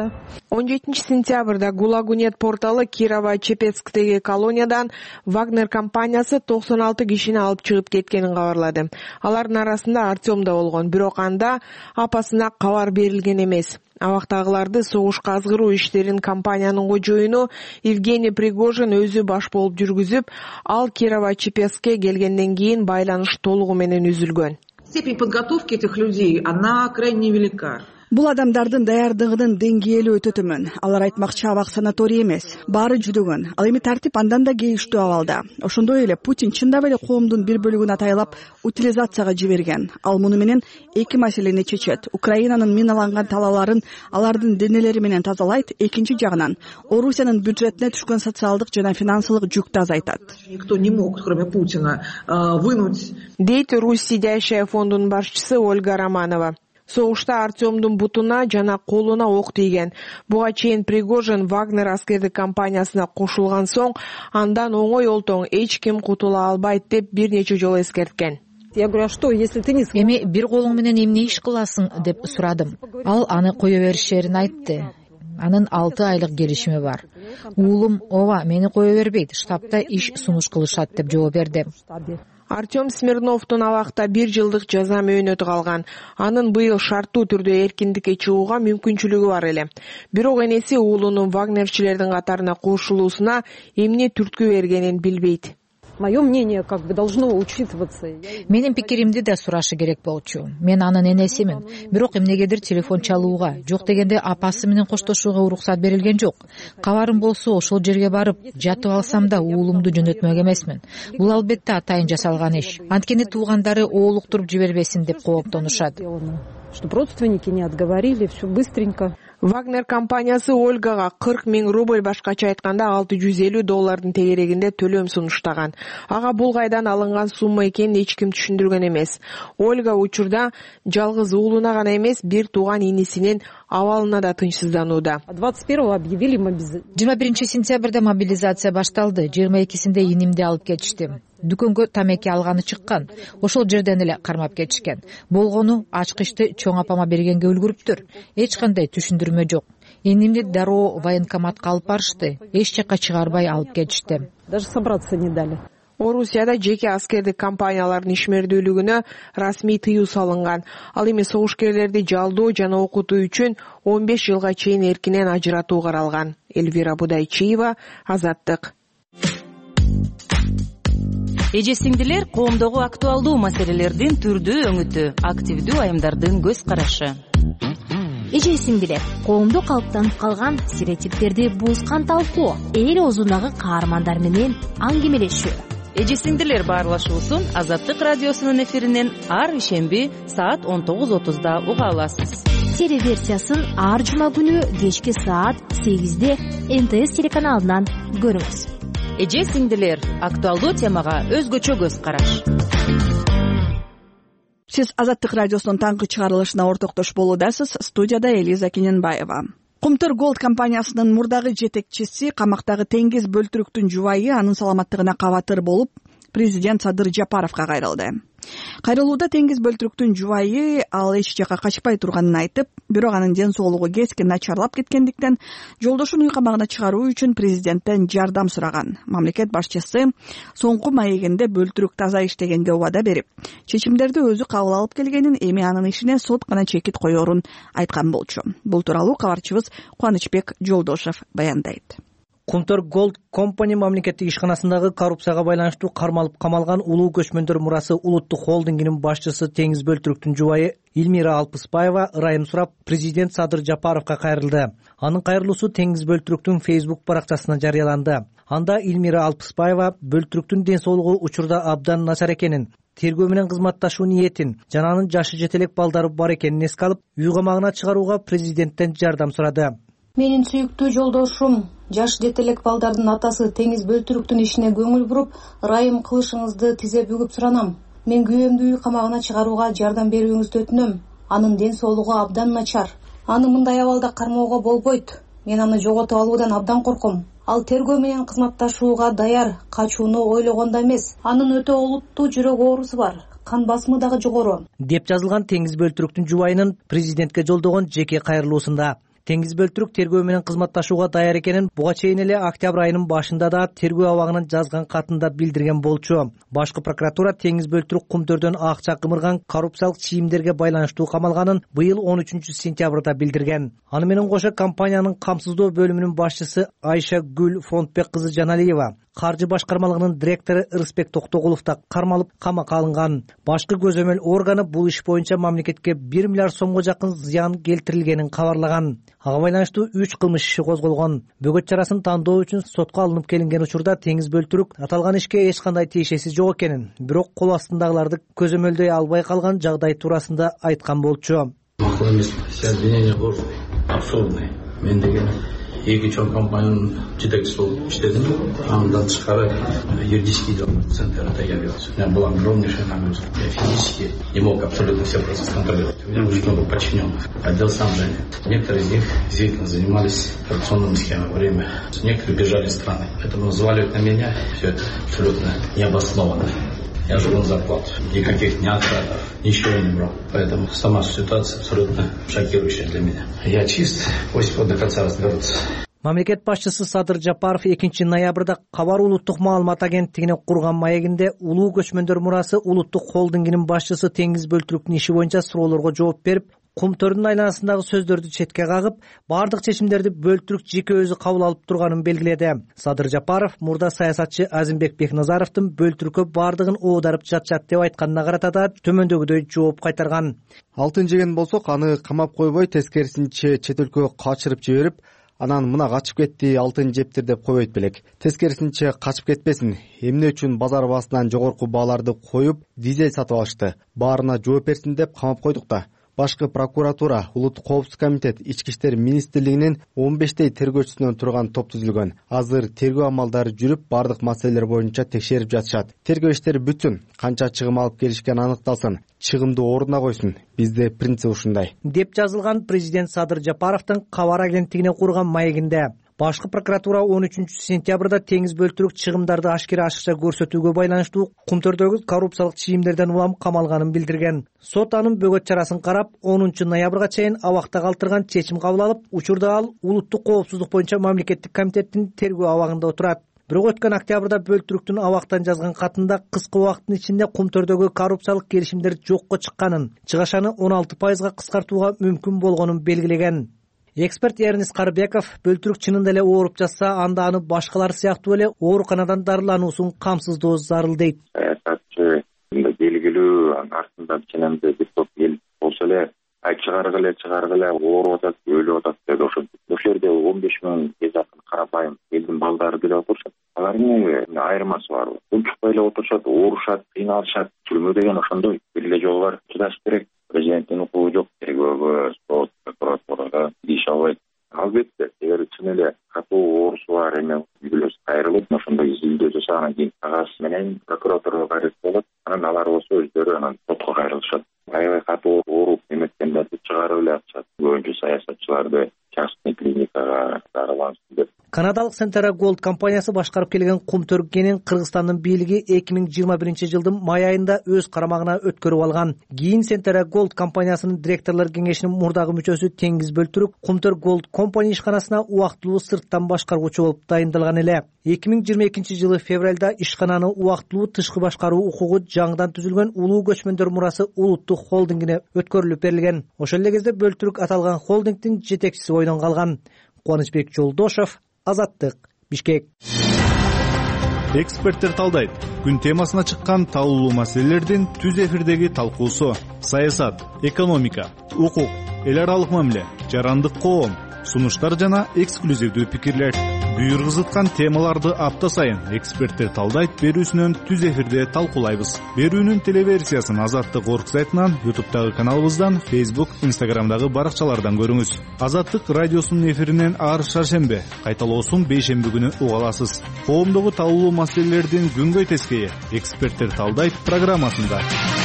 17 сентябрда Гулагунет порталы Кирово-Чепецктеги колониядан Вагнер компаниясы 96 кишини алып чыгып кеткенин кабарлады. Алардын арасында Артем да болгон, бирок анда апасына кабар берилген эмес. Абактагыларды согушка азгыруу иштерин компаниянын кожоюну Евгений Пригожин өзү баш болуп жүргүзүп, ал Кирово-Чепецкке келгенден кийин байланыш толугу менен үзүлгөн. Степень подготовки этих людей, она крайне велика. Бул адамдардын даярдыгынын деңгээли өтө төмөн. Алар айтмакчы абак санаторий эмес, баары жүдөгөн. Ал эми тартип андан да кейиштүү абалда. Ошондой эле Путин чындап эле коомдун бир бөлүгүн атайлап утилизацияга жиберген. Ал муну менен эки маселени чечет. Украинанын миналанган талааларын алардын денелери менен тазалайт, экинчи жагынан Орусиянын бюджетине түшкөн социалдык жана финансылык жүктү азайтат. Никто не мог, кроме Путина, вынуть. Дейт Русь Сидящая фондунун башчысы Ольга Романова. Согушта Артемдун бутуна жана колуна ок тийген. Буга чейин Пригожин Вагнер аскердик компаниясына кошулган соң андан оңой олтоң эч ким кутула албайт деп бир нече жолу эскерткен. Я говорю, а что, если ты не... Эми бир колуң менен эмне иш кыласың деп сурадым. Ал аны кое беришерин айтты. Анын 6 айлык келишими бар. Уулум ооба мени кое бербейт, штабта иш сунуш кылышат деп жооп берди. Артем Смирновдун абакта 1 жылдык жаза мөөнөтү калган. Анын быйыл шарттуу түрдө эркиндикке чыгууга мүмкүнчүлүгү бар эле. Бирок энеси уулунун вагнерчилердин катарына кошулуусуна эмне түрткү бергенин билбейт. Мое мнение как бы должно учитываться. Менин пикиримди да сурашы керек болчу. Мен анын энесимин. Бирок эмнегедир телефон чалууга, жок дегенде апасы менен коштошууга уруксат берилген жок. Кабарым болсо ошол жерге барып, жатып алсам да уулумду жөнөтмөк эмесмин. Бул албетте атайын жасалган иш. Анткени туугандары оолуктуруп жибербесин деп кооптонушат. Чтоб родственники не отговорили, все быстренько. Вагнер компаниясы Ольгага 40 000 рубль, башкача айтканда $650 тегерегинде төлөм сунуштаган. Ага бул кайдан алынган сумма экенин эч ким түшүндүргөн эмес. Ольга учурда жалгыз уулуна гана эмес, бир тууган инисинин абалына да тынчсызданууда. 21-го объявили мобилизацию. 21 сентябрда мобилизация башталды. 22-синде инимди алып кетишти. Дүкөнгө тамеки алганы чыккан. Ошол жерден эле кармап кетишкен. Болгону ачкычты чоң апама бергенге үлгүрүптүр. Эч кандай түшүндүрмө жок. Инимди дароо военкоматка алып барышты. Эч жакка чыгарбай алып кетишти. Даже собраться не дали. Орусияда жеке аскердик компаниялардын ишмердүүлүгүнө расмий тыюу салынган. Ал эми согушкерлерди жалдоо жана окутуу үчүн 15 жылга чейин эркинен ажыратуу каралган. Эльвира Будайчиева, Азаттык. Эже-сиңдилер коомдогу актуалдуу маселелердин түрдүү өңүтү, активдүү айымдардын көз карашы. Эже-сиңдилер коомдо калыптанып калган стереотиптерди бузган талкуу, эл оозундагы каармандар менен аңгемелешүү. Эже-сиңдилер баарлашуусун Азаттык радиосунун эфиринен ар ишемби саат 19:30 уга аласыз. Серия версиясын ар жума күнү кечки саат 8-де НТС телеканалынан көрүңүз. Эже-сиңдилер актуалдуу темага өзгөчө көз караш. Сиз Азаттык радиосунун таңкы чыгарылышына ортоктош болуудасыз. Студияда Элиза Кененбаева. Кумтур Голд компаниясынын мурдагы жетекчиси, камактагы Теңиз Бөлтүрүктүн жубайы анын саламаттыгына кабатыр болуп, президент Садыр Жапаровго кайрылды. Кайрылууда Теңиз Бөлтүрүктүн жубайы ал эч жакка качпай турганын айтып, бирок анын ден соолугу кескин начарлап кеткендиктен жолдошун үй камагына чыгаруу үчүн президенттен жардам сураган. Мамлекет башчысы соңку маегинде Бөлтүрүк таза иштегенге убада берип, чечимдерди өзү кабыл алып келгенин, эми анын ишине сот гана чекит коерун айткан болчу. Бул тууралуу кабарчыбыз Кубанычбек Жолдошев баяндайт. Кумтур Голд компания мамлекеттик ишканасындагы коррупцияга байланыштуу кармалып камалган улуу көчмөндөр мурасы улуттук холдингинин башчысы Теңиз Бөлтүрүктүн жубайы Эльмира Алпыспаева ырайым сурап президент Садыр Жапаровго кайрылды. Анын кайрылуусу Теңиз Бөлтүрүктүн Facebook баракчасына жарыяланды. Анда Эльмира Алпыспаева Бөлтүрүктүн ден соолугу учурда абдан начар экенин, тергөө менен кызматташуу ниетин жана анын жашы жете элек балдары бар экенин эске алып, үй камагына чыгарууга президенттен жардам сурады. Менин сүйүктүү жолдошум, жаш жете элек балдардын атасы Теңиз Бөлтүрүктүн ишине көңүл буруп, ырайым кылышыңызды тизе бүгүп суранам. Мен күйөөмдү үй камагына чыгарууга жардам берүүңүздү өтүнөм. Анын ден соолугу абдан начар. Аны мындай абалда кармоого болбойт. Мен аны жоготуп алуудан абдан корком. Ал тергөө менен кызматташууга даяр, качууну ойлогондо эмес. Анын өтө олуттуу жүрөк оорусу бар. Кан басымы дагы жогору. Деп жазылган Теңиз Бөлтүрүктүн жубайынын президентке жолдогон жеке кайрылуусунда. Теңиз Бөлтүрүк тергөө менен кызматташууга даяр экенин буга чейин эле октябрь айынын башында да тергөө абагынан жазган катында билдирген болчу. Башкы прокуратура Теңиз Бөлтүрүк кумтөрдөн акча кымырган коррупциялык чийимдерге байланыштуу камалганын быйыл 13 сентябрда билдирген. Аны менен кошо компаниянын камсыздоо бөлүмүнүн башчысы Айша Гүл Фронтбек кызы Жаналиева, каржы башкармалыгынын директору Ырысбек Токтогулов да кармалып камакка алынган. Башкы көзөмөл органы бул иш боюнча мамлекетке 1 миллиард сомго жакын зыян келтирилгенин кабарлаган. Ага байланыштуу 3 кылмыш иши козголгон. Бөгөт чарасын тандоо үчүн сотко алынып келинген учурда Теңиз Бөлтүрүк аталган ишке эч кандай тиешеси жок экенин, бирок кол астындагыларды көзөмөлдөй албай калган жагдай туурасында айткан болчу. Макул эмес, все обвинения ложные, абсурдные. Мен деген эки чоң компаниянын жетекчиси болуп иштедим. Андан тышкары юридический центр даярдайбыз. У меня была огромнейшая нагрузка. Я физически не мог абсолютно все процессы контролировать. У меня очень много подчиненных. Отдел сам занят. Некоторые из них действительно занимались коррупционными схемами во время. Некоторые бежали из страны. Поэтому взваливать на меня все это абсолютно необоснованно. Я живу на зарплату. Никаких ни откатов, ничего не брал. Поэтому сама ситуация абсолютно шокирующая для меня. Я чист, пусть до конца разберутся. Мамлекет башчысы Садыр Жапаров 2 ноябрда Кабар улуттук маалымат агенттигине курган маегинде улуу көчмөндөр мурасы улуттук холдингинин башчысы Теңиз Бөлтүрүктүн иши боюнча суроолорго жооп берип, Кумтөрдүн айланасындагы сөздөрдү четке кагып, бардык чечимдерди Бөлтүрүк жеке өзү кабыл алып турганын белгиледи. Садыр Жапаров мурда саясатчы Азимбек Бекназаровдун Бөлтүрүккө бардыгын оодарып жатат деп айтканына карата да төмөндөгүдөй жооп кайтарган. Алтын жеген болсок, аны камап койбой, тескерисинче чет өлкөгө качырып жиберип, анан мына качып кетти, алтын жептир деп койбойт белек. Тескерисинче качып кетпесин. Эмне үчүн базар баасынан жогорку бааларды коюп, дизель сатып алышты? Баарына жооп берсин деп камап койдук да. Башкы прокуратура, Улуттук коопсуздук комитет, Ички иштер министрлигинин 15 тергөөчүсүнөн турган топ түзүлгөн. Азыр тергөө амалдары жүрүп, бардык маселелер боюнча текшерип жатышат. Тергөө иштери бүтүн, канча чыгым алып келишкен аныкталсын, чыгымды ордуна койсун. Бизде принцип ушундай. Деп жазылган президент Садыр Жапаровдун Кабар агенттигине курган маегинде. Башкы прокуратура 13 сентябрда Теңиз Бөлтүрүк чыгымдарды ашыкча көрсөтүүгө байланыштуу Кумтөрдөгү коррупциялык чийимдерден улам камалганын билдирген. Сот анын бөгөт чарасын карап, 10 ноябрга чейин абакта калтырган чечим кабыл алып, учурда ал Улуттук коопсуздук боюнча мамлекеттик комитеттин тергөө абагында отурат. Бирок өткөн октябрда Бөлтүрүктүн абактан жазган катында кыска убакыттын ичинде Кумтөрдөгү коррупциялык келишимдер жокко чыкканын, чыгашаны 16% кыскартууга мүмкүн болгонун белгилеген. Эксперт Эрнис Карбеков Бөлтүрүк чынында эле ооруп жатса, анда аны башкалар сыяктуу эле ооруканадан дарылануусун камсыздоо зарыл дейт. Саясатчы белгилүү артында ченемде деп эл болсо эле чыгаргыла ооруп атат, өлүп атат деп ошентип. Ошол жерде 15 000 жакын карапайым элдин балдары деле отурушат. Алардын айырмасы бар. Унчукпай эле отурушат, оорушат, кыйналышат. Түрмө деген ошондой. Бир эле жол бар, чыдаш керек. Президенттин укугу жок, тергөөгө, сот, прокуратурага иш албайт. Албетте, эгер чын эле катуу оорусу бар эме үйлөс кайрылып, ошондой изилдөө жасагандан кийин кагаз менен прокуратурага кайрылып болот. Анан алар болсо өздөрү анан сотко кайрылышат. Аябай катуу ооруп эметкендерди чыгарып эле атышат. Көбүнчө саясатчыларды частный клиникага дарылансын деп. Канадалык Centera Gold компаниясы башкарып келген Кумтөрк кенин Кыргызстандын бийлиги 2021 жылдын май айында өз карамагына өткөрүп алган. Кийин Centera Gold компаниясынын директорлор кеңешинин мурдагы мүчөсү Теңиз Бөлтүрүк Кумтөрк Gold компания ишканасына убактылуу сырттан башкаргучу болуп дайындалган эле. 2022 жылы февралда ишкананы убактылуу тышкы башкаруу укугу жаңыдан түзүлгөн улуу көчмөндөр мурасы Улуттук холдингине өткөрүлүп берилген. Ошол эле кезде Бөлтүрүк аталган холдингдин жетекчиси бойдон калган. Кубанычбек Жолдошов, Азаттык, Бишкек. Эксперттер талдайт. Күн темасына чыккан талуулуу маселелердин түз эфирдеги талкуусу: саясат, экономика, укук, эл аралык мамиле, жарандык коом, сунуштар жана эксклюзивдүү пикирлер. Буйргызыткан темаларды апта сайын эксперттер талдайт берүүсүнөн түз эфирде талкуулайбыз. Берүүнүн телеверсиясын Азаттык орг сайтынан, YouTube'дагы каналыбыздан, Facebook, Instagram'дагы баракчалардан көрүңүз. Азаттык радиосунун эфиринен ар шаршембе, кайталоосун бейшемби күнү уга аласыз. Коомдогу талуулуу маселелердин күнгөй тескейи эксперттер талдайт программасында.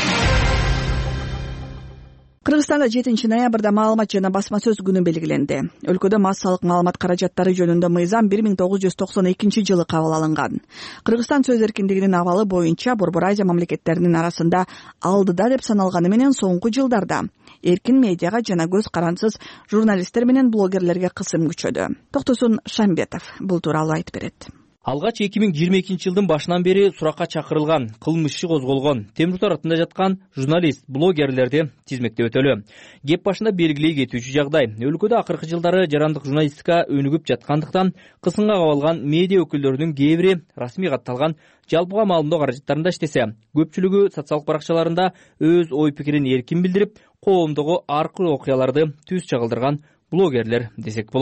Кыргызстанда 7 ноябрда маалымат жана басма сөз күнү белгиленди. Өлкөдө массалык маалымат каражаттары жөнүндө мыйзам 1992 жылы кабыл алынган. Кыргызстан сөз эркиндигинин абалы боюнча Борбор Азия мамлекеттеринин арасында алдыда деп саналганы менен соңку жылдарда эркин медиага жана көз карансыз журналисттер менен блогерлерге кысым күчөдү. Токтосун Шамбетов бул тууралуу айтып берет. Алгач 2022 жылдын башынан бери суракка чакырылган, кылмыш иши козголгон, темир тор артында жаткан журналист, блогерлерди тизмектеп өтөлү. Кеп башында белгилей кетүүчү жагдай. Өлкөдө акыркы жылдары жарандык журналистика өнүгүп жаткандыктан кысымга кабылган медиа өкүлдөрүнүн кээ бири расмий катталган жалпыга маалымдоо каражаттарында иштесе, көпчүлүгү социалдык баракчаларында өз ой пикирин эркин билдирип, коомдогу ар кылуу окуяларды түз чагылдырган блогерлер десек болот.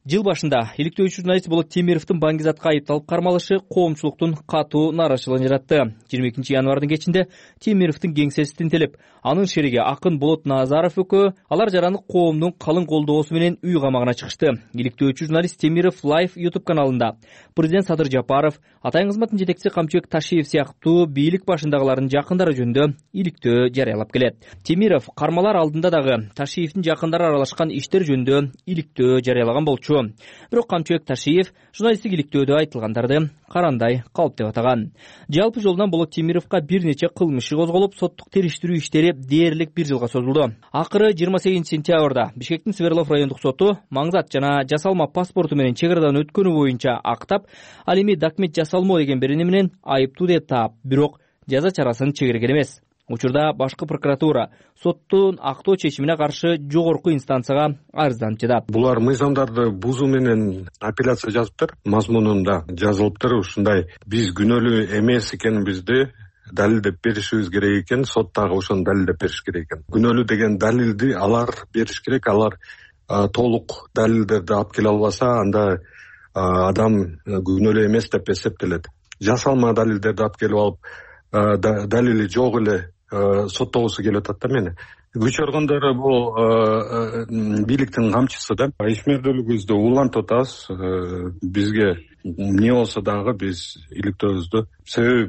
Жыл башында иликтөөчү журналист Болот Темировдун Баңгизатка айыпталып кармалышы коомчулуктун катуу нааразычылыгын жаратты. 22 январдын кечинде Темировдун кеңсеси тинтелип, анын шериги акын Болот Назаров экөө алар жараны коомдун калың колдоосу менен үй камагына чыгышты. Иликтөөчү журналист Темиров Live YouTube каналында президент Садыр Жапаров, атайын кызматтын жетекчиси Камчыбек Ташиев сыяктуу бийлик башындагылардын жакындары жөнүндө иликтөө жарыялап келет. Темиров кармалар алдында дагы Ташиевдин жакындары аралашкан иштер жөнүндө иликтөө жарыялаган болчу. Бирок Камчыбек Ташиев журналисттик иликтөөдө айтылгандарды карандай калп деп атаган. Жалпы жолунан Болот Темировго бир нече кылмыш иши козголуп, соттук териштирүү иштери дээрлик 1 жылга созулду. Акыры 28 сентябрда Бишкектин Сверлов райондук соту маңзат жана жасалма паспорту менен чек арадан өткөнү боюнча актап, ал эми документ жасалмоо деген берени менен айыптуу деп таап, бирок жаза чарасын чегерген эмес. Учурда башкы прокуратура соттун актоо чечимине каршы жогорку инстанцияга арызданып жатат. Булар мыйзамдарды бузуу менен апелляция жазыптыр. Мазмунунда жазылыптыр. Ушундай биз күнөөлүү эмес экенибизди далилдеп беришибиз керек экен, сот дагы ошону далилдеп бериш керек экен. Күнөөлүү деген далилди алар бериш керек. Алар толук далилдерди алып келе албаса, анда адам күнөөлүү эмес деп эсептелет. Жасалма далилдерди алып келип алып, далили жок эле соттогусу келип атат да мени. Күч органдары бул бийликтин камчысы да. Ишмердүүлүгүбүздү улантып атабыз. Бизге эмне болсо дагы биз иликтөөбүздү. Себеби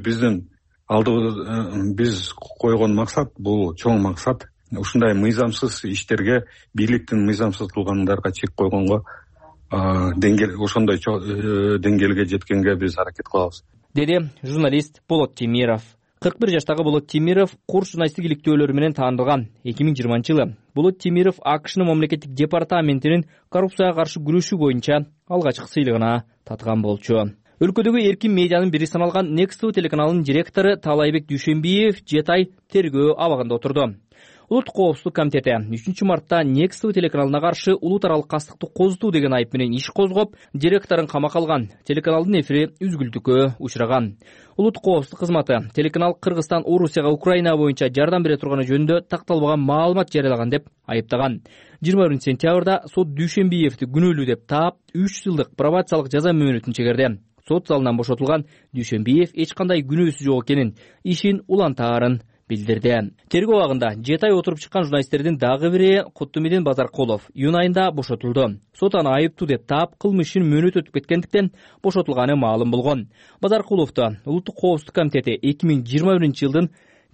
биз койгон максат бул чоң максат. Ушундай мыйзамсыз иштерге, бийликтин мыйзамсыз кылгандарга чек койгонго, ошондой деңгээлге жеткенге биз аракет кылабыз, деди журналист Болот Темиров. 41 жаштагы Болот Темиров курс журналисттик иликтөөлөрү менен таанылган. 2020-жылы Болот Темиров АКШнын мамлекеттик департаментинин коррупцияга каршы күрөшүү боюнча алгачкы сыйлыгына татыган болчу. Өлкөдөгү эркин медианын бири саналган Next телеканалынын директору Таалайбек Дүйшөнбиев 7 ай тергөө абагында отурду. Улуттук коопсуздук комитети 3 мартта Next телеканалына каршы улут аралык кастыкты козутуу деген айып менен иш козгоп, директорун камакка алган. Телеканалдын эфири үзгүлтүккө учураган. Улуттук коопсуздук кызматы телеканал Кыргызстан Орусияга Украина боюнча жардам бере турганы жөнүндө такталбаган маалымат жарыялаган деп айыптаган. 21 сентябрда сот Дүйшөнбиевди күнөөлүү деп таап, 3 жылдык пробациялык жаза мөөнөтүн чегерди. Сот залынан бошотулган Дүйшөнбиев эч кандай күнөөсү жок экенин, ишин улантаарын билдирди. Тергөө абагында 7 ай отуруп чыккан журналисттердин дагы бири Куттумидин Базаркулов июнь айында бошотулду. Сот аны айыптуу деп таап, кылмыш ишин мөөнөт өтүп кеткендиктен бошотулганы маалым болгон. Базаркуловду Улуттук коопсуздук комитети 2021-жылдын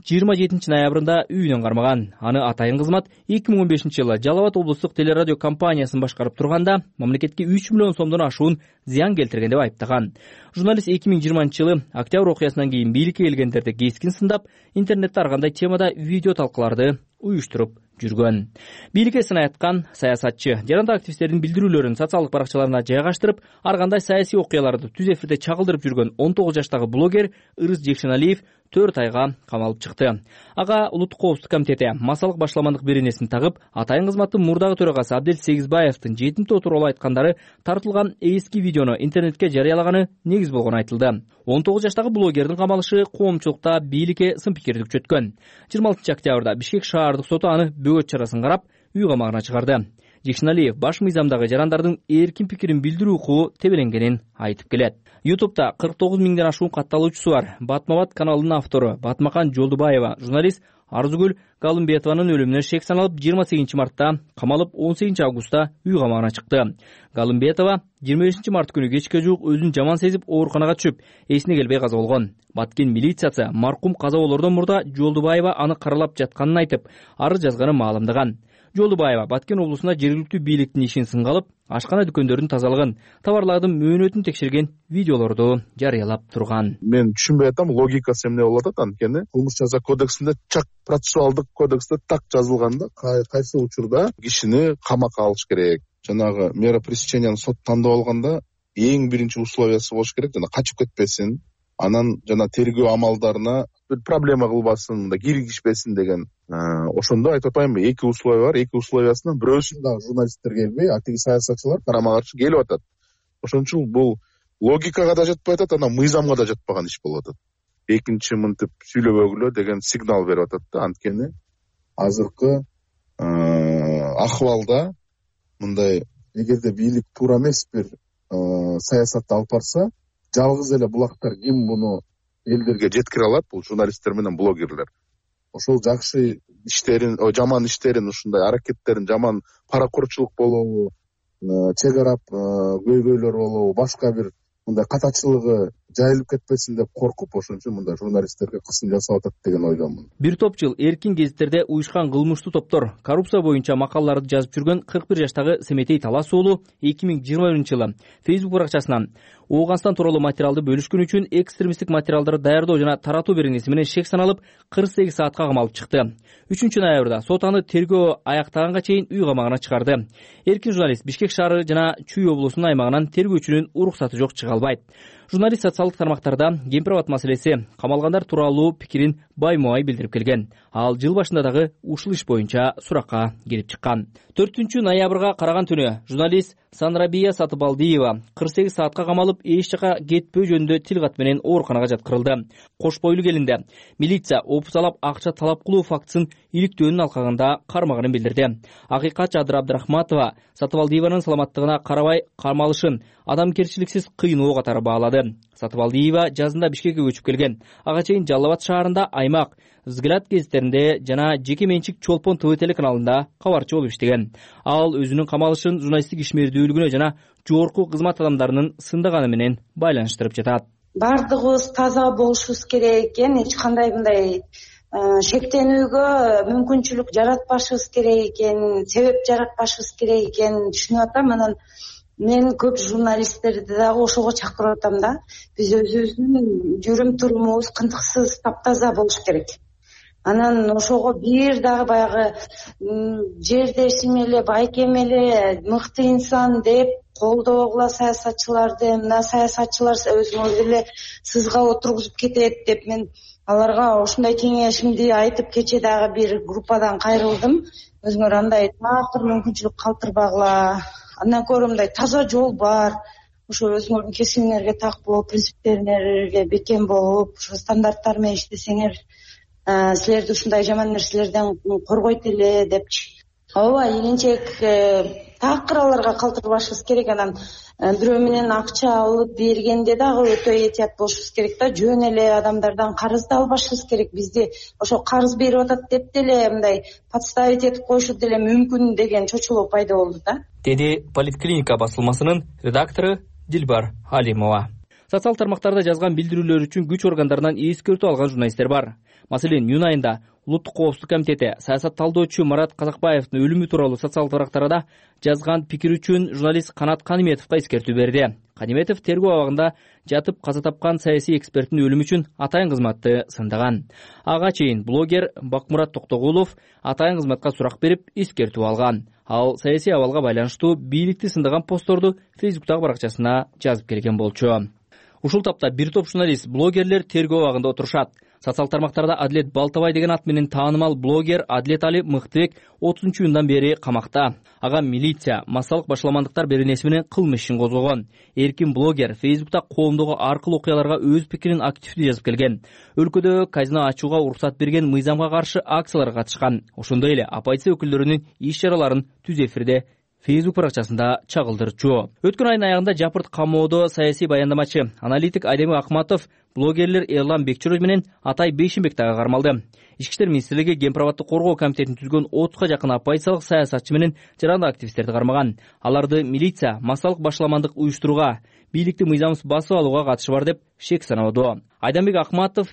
27 ноябрында үйүнөн кармаган. Аны атайын кызмат 2015-жылы Жалал Абад облустук телерадио компаниясын башкарып турганда мамлекетке 3 миллион сомдон ашуун зыян келтирген деп айыптаган. Журналист 2020-жылы октябрь окуясынан кийин бийликке келгендерди кескин сындап, интернетте ар кандай темада видео талкууларды уюштуруп жүргөн. Бийликке сын айткан саясатчы жарандык активисттердин билдирүүлөрүн социалдык баракчаларына жайгаштырып, ар кандай саясий окуяларды түз эфирде чагылдырып жүргөн 19 жаштагы блогер Ырыс Жекшеналиев 4 айга камалып чыкты. Ага Улуттук коопсуздук комитети массалык башламандык беренесин тагып, атайын кызматтын мурдагы төрагасы Абдел Сегизбаевдин 7 отурулу айткандары тартылган эски видеону интернетке жарыялаганы негиз болгону айтылды. 19 жаштагы блогердин камалышы коомчулукта бийликке сын пикирди күчөткөн. 26 октябрда Бишкек шаардык соту аны бөгөт чарасын карап, үй камагына чыгарды. Жекшеналиев баш мыйзамдагы жарандардын эркин пикирин билдирүү укугу тебеленгенин айтып келет. YouTube'да 49 миңден ашуун катталуучусу бар. Батмабат каналынын автору Батмакан Жолдубаева, журналист Арзугүл Галымбетованын өлүмүнө шек саналып 28 мартта, камалып 18 августта үй камагына чыкты. Галымбетова 25 март күнү кечке жуук өзүн жаман сезип ооруканага түшүп, эсине келбей каза болгон. Баткен милициясы маркум каза болордон мурда Жолдубаева аны каралап жатканын айтып, арыз жазганын маалымдаган. Жолдубаева Баткен облусунда жергиликтүү бийликтин ишин сынга алып, ашкана дүкөндөрдүн тазалыгын, товарлардын мөөнөтүн текшерген видеолорду жарыялап турган. Мен түшүнбөй атам, логикасы эмне болуп атат анткени кылмыш жаза кодексинде чак процессуалдык кодексте так жазылганда кайсы учурда кишини камакка алыш керек. Жанагы мера пресечениянын сот тандап алганда эң биринчи условиясы болуш керек, жана качып кетпесин, анан жана тергөө амалдарына бир проблема кылбасын, мында киргизбесин деген. Ошондо айтып атайынбы, эки условия бар. Эки условиясынан бирөөсүн дагы журналисттер келбей, атиги саясатчылар карама каршы келип атат. Ошон үчүн бул логикага да жатпай атат, анан мыйзамга да жатпаган иш болуп атат. Экинчи мынтип сүйлөбөгүлө деген сигнал берип атат да. Анткени азыркы акыбалда мындай эгерде бийлик туура эмес бир саясатты алып барса, жалгыз эле булактар ким муну элдерге жеткире алат? Бул журналисттер менен блогерлер. Ошол жакшы иштерин, жаман иштерин, ушундай аракеттерин, жаман паракурчулук болобу, чек арап көйгөйлөр болобу, башка бир мындай катачылыгы жайылып кетпесин деп коркуп, ошон үчүн мындай журналисттерге кысым жасап атат деген ойдомун. Бир топ жыл эркин гезиттерде уюшкан кылмыштуу топтор коррупция боюнча макалаларды жазып жүргөн 41 жаштагы Семетей Талас уулу 2021-жылы Facebook баракчасынан Ооганстан тууралуу материалды бөлүшкөн үчүн экстремисттик материалдарды даярдоо жана таратуу беренеси менен шек саналып 48 саатка камалып чыкты. 3-ноябрда сот аны тергөө аяктаганга чейин үй камагына чыгарды. Эркин журналист Бишкек шаары жана Чүй облусунун аймагынан тергөөчүнүн уруксаты жок чыга албайт. Журналист социалдык тармактарда кемпир-абад маселеси, камалгандар тууралуу пикирин баймубай билдирип келген. Ал жыл башында дагы ушул иш боюнча суракка келип чыккан. 4-ноябрга караган түнү журналист Санрабия Сатыбалдиева 48 саатка камалып, эч жака кетпөө жөнүндө тил кат менен ооруканага жаткырылды. Кош бойлуу келинде милиция опусалап акча талап кылуу фактысын иликтөөнүн алкагында кармаганын билдирди. Акыйкат Жадыр Абдрахматова Сатыбалдиеванын саламаттыгына карабай камалышын адамгерчиликсиз кыйноо катары баалады. Сатыбалдиева жазында Бишкекке көчүп келген. Ага чейин Жалал Абад шаарында Аймак, Взгляд гезиттеринде жана жеке менчик Чолпон ТВ телеканалында кабарчы болуп иштеген. Ал өзүнүн камалышын журналисттик ишмердүүлүгүнө жана жогорку кызмат адамдарынын сындаганы менен байланыштырып жатат. Бардыгыбыз таза болушубуз керек экен, эч кандай мындай шектенүүгө мүмкүнчүлүк жаратпашыбыз керек экен, себеп жаратпашыбыз керек экен түшүнүп атам. Анан мен көп журналисттерди дагы ошого чакырып атам да. Биз өзүбүздүн жүрүм турумубуз кынтыксыз, таптаза болуш керек. Анан ошого бир дагы баягы жердешим эле, байкем эле, мыкты инсан деп колдогула саясатчыларды, мына саясатчылар өзүңөр деле сызга отургузуп кетет деп мен аларга ошондой кеңешимди айтып кече дагы бир группадан кайрылдым. Өзүңөр андай таптыр мүмкүнчүлүк калтырбагыла. Андан көрө мындай таза жол бар. Ошо өзүңөрдүн кесибиңерге так болуп, принциптериңерге бекем болуп, ошо стандарттар менен иштесеңер, силерди ушундай жаман нерселерден коргойт эле депчи. Ооба, ийгинчек такыр аларга калтырбашыбыз керек. Анан бирөө менен акча алып бергенде дагы өтө этият болушубуз керек да. Жөн эле адамдардан карызды албашыбыз керек. Бизди ошо карыз берип атат деп деле мындай подставить этип коюшу деле мүмкүн деген чочулоо пайда болду да. Деди Политклиника басылмасынын редактору Дилбар Алимова. Социал тармактарда жазган билдирүүлөр үчүн күч органдарынан эскертүү алган журналисттер бар. Маселен, июнь айында Улуттук коопсуздук комитети саясат талдоочу Марат Казакбаевдин өлүмү тууралуу социал тармактарда жазган пикир үчүн журналист Канат Каниметовго эскертүү берди. Каниметов тергөө абагында жатып каза тапкан саясий эксперттин өлүмү үчүн атайын кызматты сындаган. Ага чейин блогер Бакмурат Токтогулов атайын кызматка сурак берип эскертүү алган. Ал саясий абалга байланыштуу бийликти сындаган постторду Фейсбуктагы баракчасына жазып келген болчу. Ушул тапта бир топ журналист, блогерлер тергөө абагында отурушат. Социал тармактарда Адилет Балтабай деген ат менен таанымал блогер Адилет Али Мыктыбек 30-июндан бери камакта. Ага милиция массалык башаламандыктар беренеси менен кылмыш ишин козгогон. Эркин блогер Фейсбукта коомдогу аркылуу окуяларга өз пикирин активдүү жазып келген. Өлкөдө казино ачууга уруксат берген мыйзамга каршы акцияларга катышкан. Ошондой эле оппозиция өкүлдөрүнүн иш чараларын түз эфирде Facebook баракчасында чагылдырчу. Өткөн айдын аягында Жапырт камоодо саясий баяндамачы, аналитик Айдемир Акматов, блогерлер Эрлан Бекчирой менен Атай Бейшимбек дагы кармалды. Ички иштер министрлиги кемпир-абадты коргоо комитетин түзгөн 30га жакын оппозициялык саясатчы менен жарандык активисттерди кармаган. Аларды милиция массалык башаламандык уюштурууга, бийликти мыйзамсыз басып алууга катышы бар деп шек саноодо. Айданбек Акматов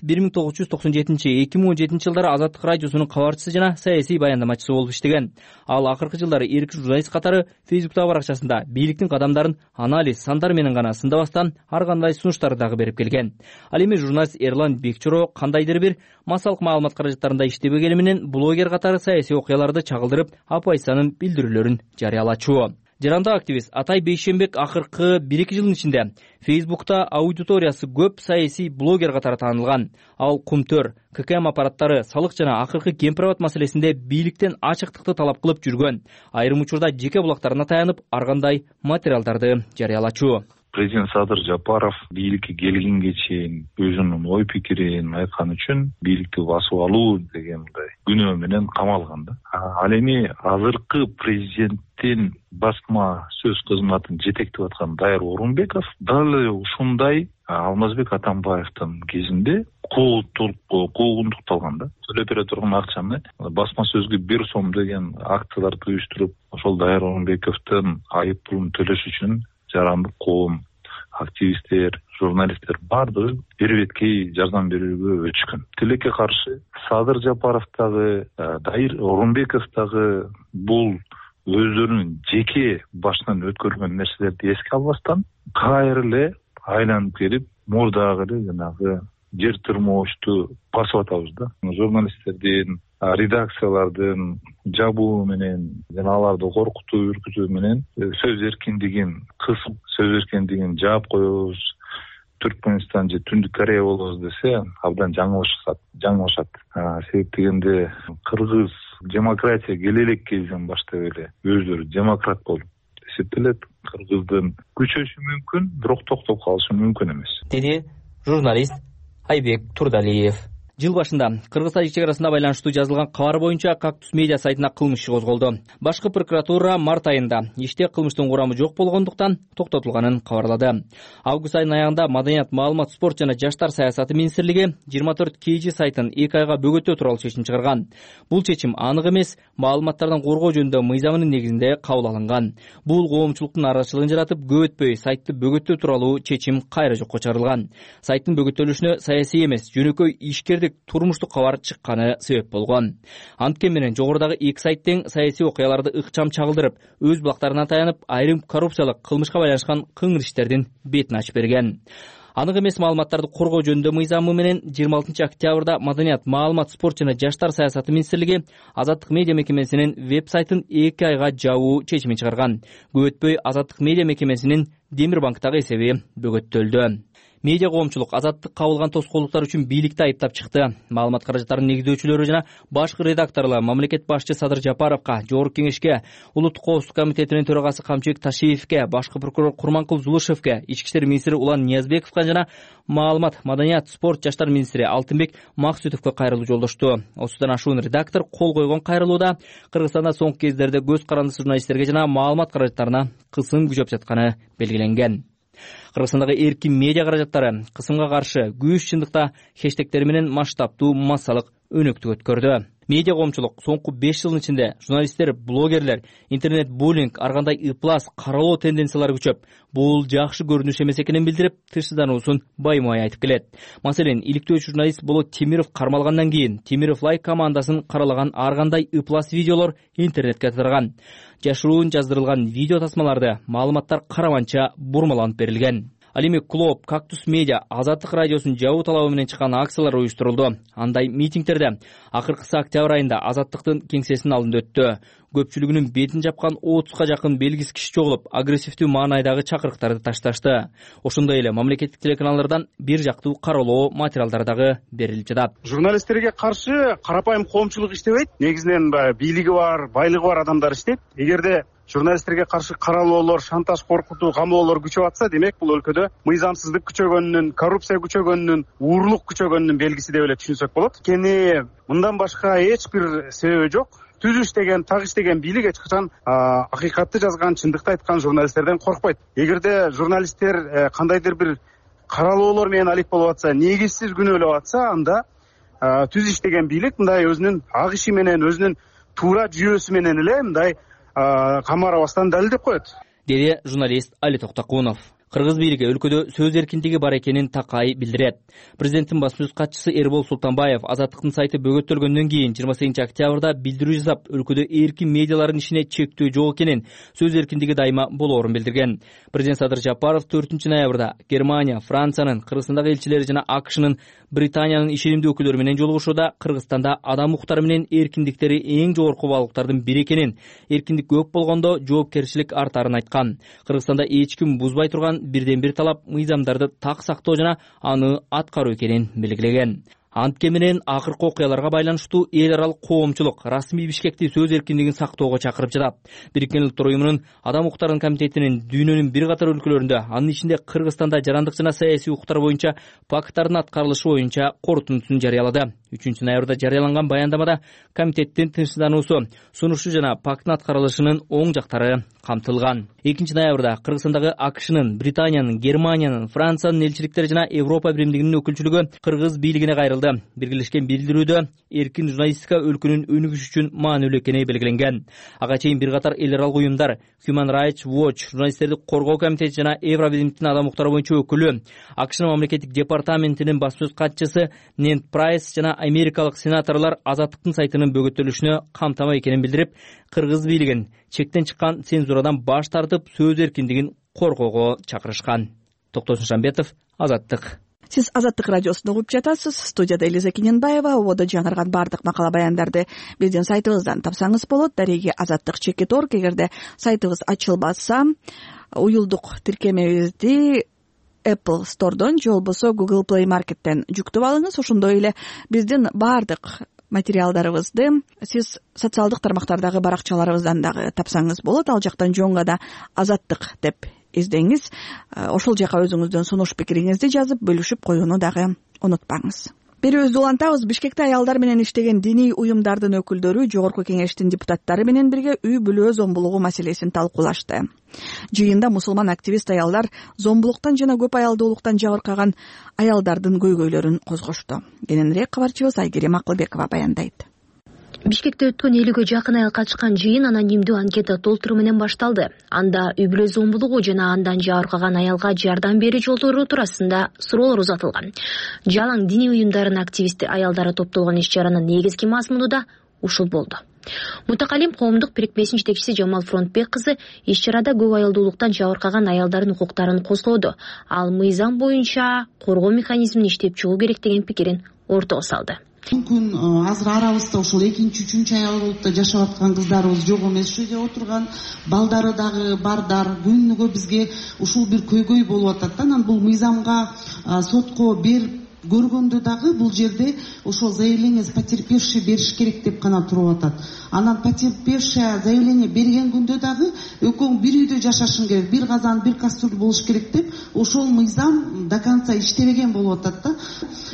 1997-2017 жылдары Азаттык радиосунун кабарчысы жана саясий баяндамачысы болуп иштеген. Ал акыркы жылдары эркин журналист катары Фейсбуктагы баракчасында бийликтин кадамдарын анализ, сандар менен гана сындабастан ар кандай сунуштарды дагы берип келген. Ал эми журналист Эрлан Бекчиро кандайдыр бир массалык маалымат каражаттарында иштебегени менен блогер катары саясий окуяларды чагылдырып, оппозициянын билдирүүлөрүн жарыялачу. Жарандык активист Атай Бейшимбек акыркы 1-2 жылдын ичинде Фейсбукта аудиториясы көп саясий блогер катары таанылган. Ал Кумтөр, ККМ аппараттары, салык жана акыркы кемпир-абад маселесинде бийликтен ачыктыкты талап кылып жүргөн. Айрым учурда жеке булактарына таянып, ар кандай материалдарды жарыялачу. президент Садыр Жапаров бийликке келгенге чейин өзүнүн ой пикирин айткан үчүн бийликти басып алуу деген мындай күнөө менен камалган да. Ал эми азыркы президенттин басма сөз кызматын жетектеп аткан Дайыр Орунбеков дал ушундай Алмазбек Атамбаевдин кезинде куугунтукталган да. Төлөп бере турган акчаны басма сөзгө 1 сом деген акцияларды уюштуруп, ошол Дайыр Орунбековдун айып пулун төлөш үчүн жарандык коом, активисттер, журналисттер баардыгы бир беткей жардам берүүгө өчкөн. Тилекке каршы Садыр Жапаров дагы, Дайыр Орунбеков дагы бул өздөрүнүн жеке башынан өткөрүлгөн нерселерди эске албастан кайра эле айланып келип мурдагы эле жанагы жер тырмоочту басып атабыз да. Журналисттердин, редакциялардын жабуу менен жана аларды коркутуу, үркүтүү менен сөз эркиндигин кысып, сөз эркиндигин жаап коебуз, Түркмөнстан же Түндүк Корея болобуз десе абдан жаңылышат. Себеп дегенде кыргыз демократия келе элек кезден баштап эле өздөрү демократ болуп эсептелет. Кыргыздын күчөшү мүмкүн, бирок токтоп калышы мүмкүн эмес, деди журналист Айбек Турдалиев. Жыл башында Кыргыз-Тажик чек арасында байланыштуу жазылган кабар боюнча Кактус медиа сайтына кылмыш иши козголду. Башкы прокуратура март айында иште кылмыштын курамы жок болгондуктан токтотулганын кабарлады. Август айынын аягында Маданият, маалымат, спорт жана жаштар саясаты министрлиги 24 KG сайтын 2 айга бөгөтүү тууралуу чечим чыгарган. Бул чечим анык эмес, маалыматтардын коргоо жөнүндө мыйзамынын негизинде кабыл алынган. Бул коомчулуктун нараачылыгын жаратып, көп өтпөй сайтты бөгөтүү тууралуу чечим кайра жокко чыгарылган. Сайттын бөгөтөлүшүнө саясий эмес, жөнөкөй ишкердик турмуштук кабар чыкканы себеп болгон. Анткени менен жогорудагы 2 сайт тең саясий окуяларды ыкчам чагылдырып, өз булактарына таянып, айрым коррупциялык кылмышка байланышкан кыңыр иштердин бетин ачып берген. Анык эмес маалыматтарды коргоо жөнүндө мыйзамы менен 26 октябрда Маданият, маалымат, спорт жана жаштар саясаты министрлиги Азаттык медиа мекемесинин веб-сайтын 2 айга жабуу чечимин чыгарган. Көп өтпөй Азаттык медиа мекемесинин Демирбанктагы эсеби бөгөттөлдү. Медиа коомчулук азаттык кабылган тоскоолдуктар үчүн бийликти айыптап чыкты. Маалымат каражаттарынын негиздөөчүлөрү жана башкы редакторлор мамлекет башчы Садыр Жапаровго, Жогорку Кеңешке, Улуттук коопсуздук комитетинин төрагасы Камчыбек Ташиевке, башкы прокурор Курманкул Зулушевке, Ички иштер министри Улан Ниязбековго жана маалымат, маданият, спорт, жаштар министри Алтынбек Максутовго кайрылуу жолдошту. Осудан ашуун редактор кол койгон кайрылууда Кыргызстанда соңку кездерде көз карандысыз журналисттерге жана маалымат каражаттарына кысым күчөп жатканы белгиленген. Кыргызстандагы эркин медиа каражаттары кысымга каршы күч чындыкта хэштегтери менен масштабтуу массалык өнөктүк өткөрдү. Медиа коомчулук соңку 5 жылдын ичинде журналисттер, блогерлер, интернет-буллинг, ар кандай ыплас, каралоо тенденциялары күчөп, бул жакшы көрүнүш эмес экенин билдирип, тынчсыздануусун баймай айтып келет. Маселен, иликтөө журналист Болот Темиров кармалгандан кийин Темиров лайк командасын каралаган ар кандай ыплас видеолор интернетке тараган. Жашыруун жаздырылган видео тасмаларды маалыматтар караманча бурмаланып берилген. Ал эми Клоп, Кактус медиа, Азаттык радиосунун жабуу талабы менен чыккан акциялар уюштурулду. Андай митингтерде акыркысы октябрь айында Азаттыктын кеңсесинин алдында өттү. Көпчүлүгүнүн бетин жапкан 30га жакын белгисиз киши чогулуп, агрессивдүү маанайдагы чакырыктарды ташташты. Ошондой эле мамлекеттик телеканалдардан бир жактуу каралоо материалдары дагы берилип жатат. Журналисттерге каршы карапайым коомчулук иштебейт. Негизинен бийлиги бар, байлыгы бар адамдар иштейт. Эгерде журналисттерге каршы каралоолор, шантаж, коркутуу, камоолор күчөп атса, демек бул өлкөдө мыйзамсыздык күчөгөнүнүн, коррупция күчөгөнүнүн, уурлук күчөгөнүнүн белгиси деп эле түшүнсөк болот. Кени мындан башка эч бир себеби жок. Түз иштеген, так иштеген бийлик эч качан акыйкатты жазган, чындыкты айткан журналисттерден коркпойт. Эгерде журналисттер кандайдыр бир каралоолор менен алек болуп атса, негизсиз күнөөлөп атса, анда түз иштеген бийлик мындай өзүнүн ак иши менен, өзүнүн туура жүйөсү менен эле мындай камарабастан далилдеп коет, деди журналист Али Токтокунов. Кыргыз бийлиги өлкөдө сөз эркиндиги бар экенин такай билдирет. Президенттин басма катчысы Эрбол Султанбаев Азаттыктын сайты бөгөттөлгөндөн кийин 28 октябрда билдирүү жасап, өлкөдө эркин медиалардын ишине чектөө жок экенин, сөз эркиндиги дайыма болоорун билдирген. Президент Садыр Жапаров 4 ноябрда Германия, Франциянын, Кыргызстандагы элчилери жана АКШнын, Британиянын ишенимдүү өкүлдөрү менен жолугушууда Кыргызстанда адам укуктары менен эркиндиктери эң жогорку баалыктардын бири экенин, эркиндик көп болгондо жоопкерчилик артарын айткан. Кыргызстанда эч ким бузбай турган бирден бир талап мыйзамдарды так сактоо жана аны аткаруу экенин белгилеген. Антке менен акыркы окуяларга байланыштуу эл аралык коомчулук расмий Бишкекти сөз эркиндигин сактоого чакырып жатат. Бириккен Улуттар уюмунун Адам укуктарынын комитетинин дүйнөнүн бир катар өлкөлөрүндө, анын ичинде Кыргызстанда жарандык жана саясий укуктар боюнча пакттардын аткарылышы боюнча корутундусун жарыялады. 3-ноябрда жарыяланган баяндамада комитеттин тынчсыздануусу, сунушу жана пакттын аткарылышынын оң жактары камтылган. 2-ноябрда Кыргызстандагы АКШнын, Британиянын, Германиянын, Франциянын элчиликтери жана Европа биримдигинин өкүлчүлүгү Кыргыз бийлигине кайрылды. Биргелешкен билдирүүдө эркин журналистика өлкөнүн өнүгүшү үчүн маанилүү экени белгиленген. Ага чейин бир катар эл аралык уюмдар, Human Rights Watch, журналисттерди коргоо комитети жана Евробиримдиктин адам укуктары боюнча өкүлү, АКШнын мамлекеттик департаментинин баспасөз катчысы Нед Прайс жана америкалык сенаторлор азаттыктын сайтынын бөгөттөлүшүнө камтама экенин билдирип, Кыргыз бийлигин чектен чыккан цензурадан баш тартып, сөз эркиндигин коргоого чакырышкан. Токтосун Шамбетов, Азаттык. Сиз Азаттык радиосун угуп жатасыз. Студияда Элиза Кененбаева. Ободо жаңырган бардык макала баяндарды биздин сайтыбыздан тапсаңыз болот. Дареги Азаттык.org. Эгерде сайтыбыз ачылбаса, уюлдук тиркемебизди Apple Store'дон же болбосо Google Play Market'тен жүктөп алыңыз. Ошондой эле биздин бардык материалдарыбызды сиз социалдык тармактардагы баракчаларыбыздан дагы тапсаңыз болот. Ал жактан жоңго да Азаттык деп издеңиз. Ошол жака өзүңүздүн сунуш пикириңизди жазып бөлүшүп коюуну дагы унутпаңыз. Берүүбүздү улантабыз. Бишкекте аялдар менен иштеген диний уюмдардын өкүлдөрү Жогорку Кеңештин депутаттары менен бирге үй бүлө зомбулугу маселесин талкуулашты. Жыйында мусулман активист аялдар зомбулуктан жана көп аялдуулуктан жабыркаган аялдардын көйгөйлөрүн козгошту. Кененирээк кабарчыбыз Айгерим Акылбекова баяндайт. Бишкекте өткөн 50-ге жакын айыл катышкан жыйын анонимдүү анкета толтуруу менен башталды. Анда үй бүлө зомбулугу жана андан жабыркаган аялга жардам берүү жолдору туурасында суроолор узатылган. Жалаң диний уюмдардын активисти аялдары топтолгон иш-чаранын негизги мазмуну да ушул болду. Мутакалим коомдук бирикмесинин жетекчиси Жамал Фронтбек кызы иш-чарада көп аялдуулуктан жабыркаган аялдардын укуктарын козгоду. Ал мыйзам боюнча коргоо механизмин иштеп чыгуу керек деген пикирин ортого салды. Мүмкүн азыр арабызда ушул 2-3 аялдуулукта жашап аткан кыздарыбыз жок эмесчи деп отурган, балдары дагы бардар, күнүгө бизге ушул бир көйгөй болуп атат. Анан бул мыйзамга сотко берип көргөндө дагы бул жерде ошол заявление потерпевший бериш керек деп гана туруп атат. Анан потерпевшая заявление берген күндө дагы экөөң бир үйдө жашашың керек, бир казан, бир кастрюль болуш керек деп ошол мыйзам до конца иштебеген болуп атат да.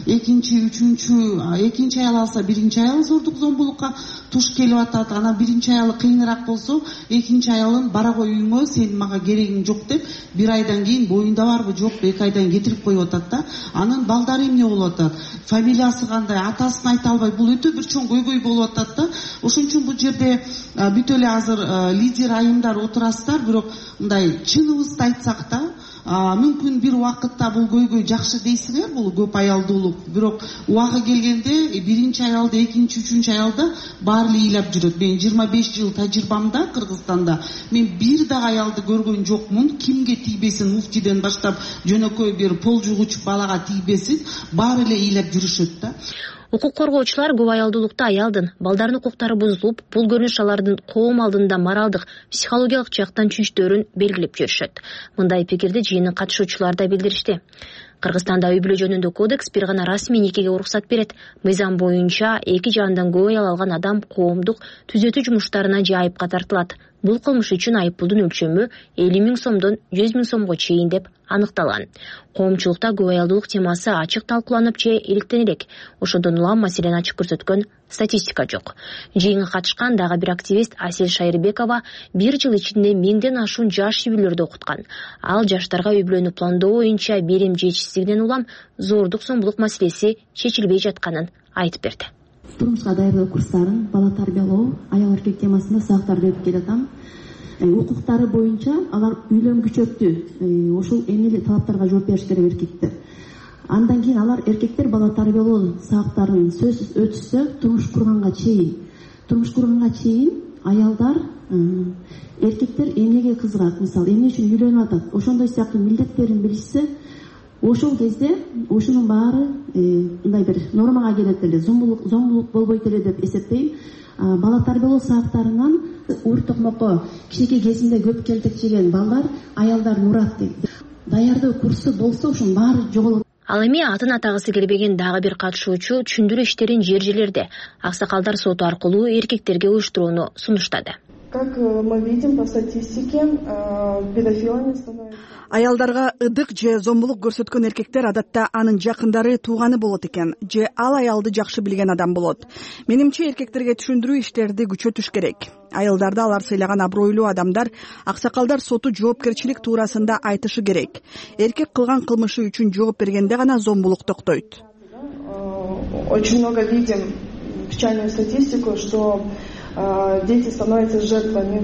Экинчи аял алса, биринчи аял зордук зомбулукка туш келип атат. Анан биринчи аялы кыйыныраак болсо, экинчи аялын бара кой үйүңө, сен мага керегиң жок деп бир айдан кийин боюнда барбы жокпу 2 айдан кетирип коюп атат да. Анын балдары эмне болуп атат? Фамилиясы кандай, атасын айта албай, бул өтө бир чоң көйгөй болуп атат да. Ошон үчүн бул жерде бүт эле азыр лидер айымдар отурасыздар, бирок мындай чыныбызды айтсак да, мүмкүн бир убакытта бул көйгөй жакшы дейсиңер, бул көп аялдуулук, бирок убагы келгенде биринчи аялды, экинчи, үчүнчү аялды баары эле ыйлап жүрөт. Мен 25 жыл тажрыйбамда Кыргызстанда мен бир дагы аялды көргөн жокмун. Кимге тийбесин, муфтиден баштап жөнөкөй бир пол жугуч балага тийбесин, баары эле ыйлап жүрүшөт да. Укук коргоочулар көп аялдуулукта аялдын, балдардын укуктары бузулуп, бул көрүнүш алардын коом алдында моралдык, психологиялык жактан чүнчтөөрүн белгилеп жүрүшөт. Мындай пикирди жыйындын катышуучулары да билдиришти. Кыргызстанда үй бүлө жөнүндө кодекс бир гана расмий никеге уруксат берет. Мыйзам боюнча эки жандан көп аял алган адам коомдук түзөтүү жумуштарына же айыпка тартылат. Бул кылмыш үчүн айыппулдун өлчөмү 50 000 сомдон 100 000 сомго чейин деп аныкталган. Коомчулукта көп аялдуулук темасы ачык талкууланып же иликтен элек. Ошондон улам маселени ачык көрсөткөн статистика жок. Жыйынга катышкан дагы бир активист Асель Шайырбекова 1 жыл ичинде 1000ден ашуун жаш үй бүлөлөрдө окуткан. Ал жаштарга үй бүлөнү пландоо боюнча берим жетишсиздигинен улам зордук зомбулук маселеси чечилбей жатканын айтып берди. Турмушка даярдоо курстарын, бала тарбиялоо, аял эркек темасында сабактарды өтүп келатам. Укуктары боюнча алар үйлөнгүчөктү, ошол эмне талаптарга жооп бериш керек эркектер. Андан кийин алар эркектер бала тарбиялоо сабактарын сөзсүз өтүшсө, турмуш курганга чейин аялдар, эркектер эмнеге кызыгат, мисалы эмне үчүн үйлөнүп атат, ошондой сыяктуу милдеттерин билишсе, ошол кезде ушунун баары мындай бир нормага келет эле, зомбулук болбойт эле деп эсептейм. Бала тарбиялоо сабактарынан ур токмокко кичинекей кезинде көп келтек жеген балдар аялдарды урат дейт. Даярдоо курсу болсо ушунун баары жоголот. Ал эми атын атагысы келбеген дагы бир катышуучу түшүндүрүү иштерин жер-жерлерде аксакалдар соту аркылуу эркектерге уюштурууну сунуштады. Как мы видим по статистике, педофилами становится... Аялдарга ыдык же зомбулук көрсөткөн эркектер адатта анын жакындары, тууганы болот экен, же ал аялды жакшы билген адам болот. Менимче эркектерге түшүндүрүү иштерди күчөтүш керек. Аялдарды алар сыйлаган абройлуу адамдар, аксакалдар соту жоопкерчилик туурасында айтышы керек. Эркек кылган кылмышы үчүн жооп бергенде гана зомбулук токтойт. Очень много видим печальную статистику, что дети становятся жертвами.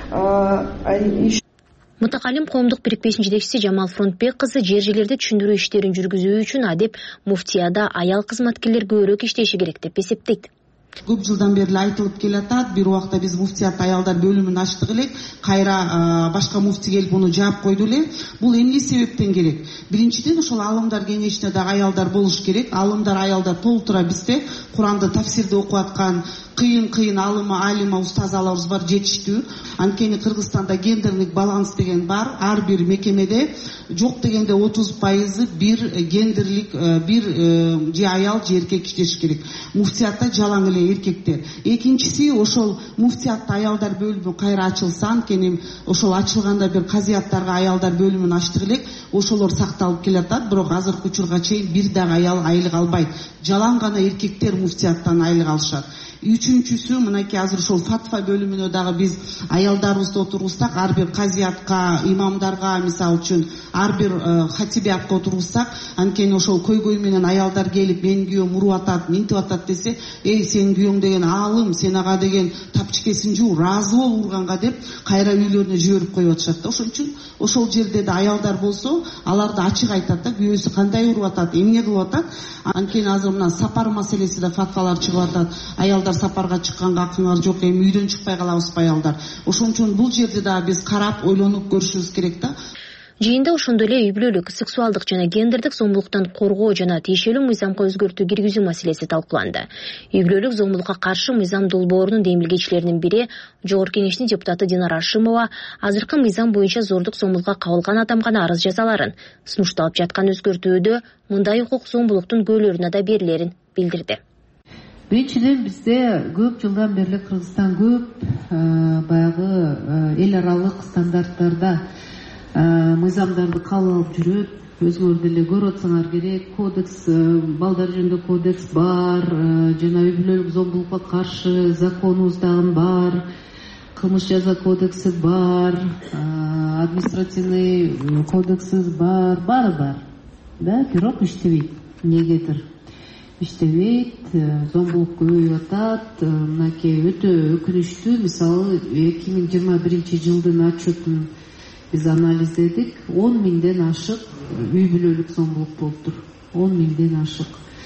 Мутакалим коомдук бирикмесинин жетекчиси Жамал Фронтбек кызы жер-жерлерде түшүндүрүү иштерин жүргүзүү үчүн адеп муфтияда аял кызматкерлер көбүрөөк иштеши керек деп эсептейт. Көп жылдан бери айтылып келатат. Бир убакта биз муфтият аялдар бөлүмүн ачтык элек, кайра башка муфти келип муну жаап койду эле. Бул эмне себептен керек? Биринчиден ошол алымдар кеңешинде дагы аялдар болуш керек. Алымдар аялдар толтура бизде Куранды тафсирде окуп аткан кыйын алима устазаларыбыз бар, жетиштүү. Анткени Кыргызстанда гендерлик баланс деген бар. Ар бир мекемеде жок дегенде 30% бир гендерлик бир же аял же эркек иштеш керек. Муфтиятта жалаң эле эркектер. Экинчиси, ошол муфтиятта аялдар бөлүмү кайра ачылса, анткени ошол ачылганда бир казияттарга аялдар бөлүмүн ачтык элек, ошолор сакталып келатат, бирок азыркы учурга чейин бир дагы аял айлык албайт. Жалаң гана эркектер муфтияттан айлык алышат. Үчүнчүсү, мынакей азыр ошол фатва бөлүмүнө дагы биз аялдарыбызды отургузсак, ар бир казиятка, имамдарга, мисалы үчүн ар бир хатибиятка отургузсак, анткени ошол көйгөй менен аялдар келип, менин күйөөм уруп атат, минтип атат десе, сенин күйөөң деген аалым, сен ага деген тапчыкесин жуу, ыраазы бол урганга деп кайра үйлөрүнө жиберип коюп атышат да. Ошол үчүн ошол жерде да аялдар болсо, аларды ачык айтат да, күйөөсү кандай уруп атат, эмне кылып атат. Анткени азыр мына сапар маселеси да фатвалар чыгып атат. Аялдар сапарга чыкканга акыңар жок, эми үйдөн чыкпай калабызбы аялдар. Ошон үчүн бул жерде да биз карап, ойлонуп көрүшүбүз керек да. Жыйында ошондой эле үй бүлөлүк, сексуалдык жана гендердик зомбулуктан коргоо жана тиешелүү мыйзамга өзгөртүү киргизүү маселеси талкууланды. Үй бүлөлүк зомбулукка каршы мыйзам долбоорунун демилгечилеринин бири Жогорку Кеңештин депутаты Динара Ашимова азыркы мыйзам боюнча зордук зомбулукка кабылган адам гана арыз жазаларын, сунушталып жаткан өзгөртүүдө мындай укук зомбулуктун көөлөрүнө да берилерин билдирди. Биринчиден бизде көп жылдан бери Кыргызстан көп баягы эл аралык стандарттарда мыйзамдарды кабыл алып жүрөт. Өзүңөр деле көрүп атсаңар керек, кодекс, балдар жөнүндө кодекс бар, жана үй бүлөлүк зомбулукка каршы законубуз дагы бар, кылмыш жаза кодекси бар, административный кодексибиз бар, баары бар. Да, бирок иштебейт. Эмнегедир иштебейт, зомбулук көбөйүп атат. Мынакей өтө өкүнүчтүү. Мисалы 2021 жылдын отчетун биз анализдедик. 10 миңден ашык үй бүлөлүк зомбулук болуптур. 10 миңден ашык.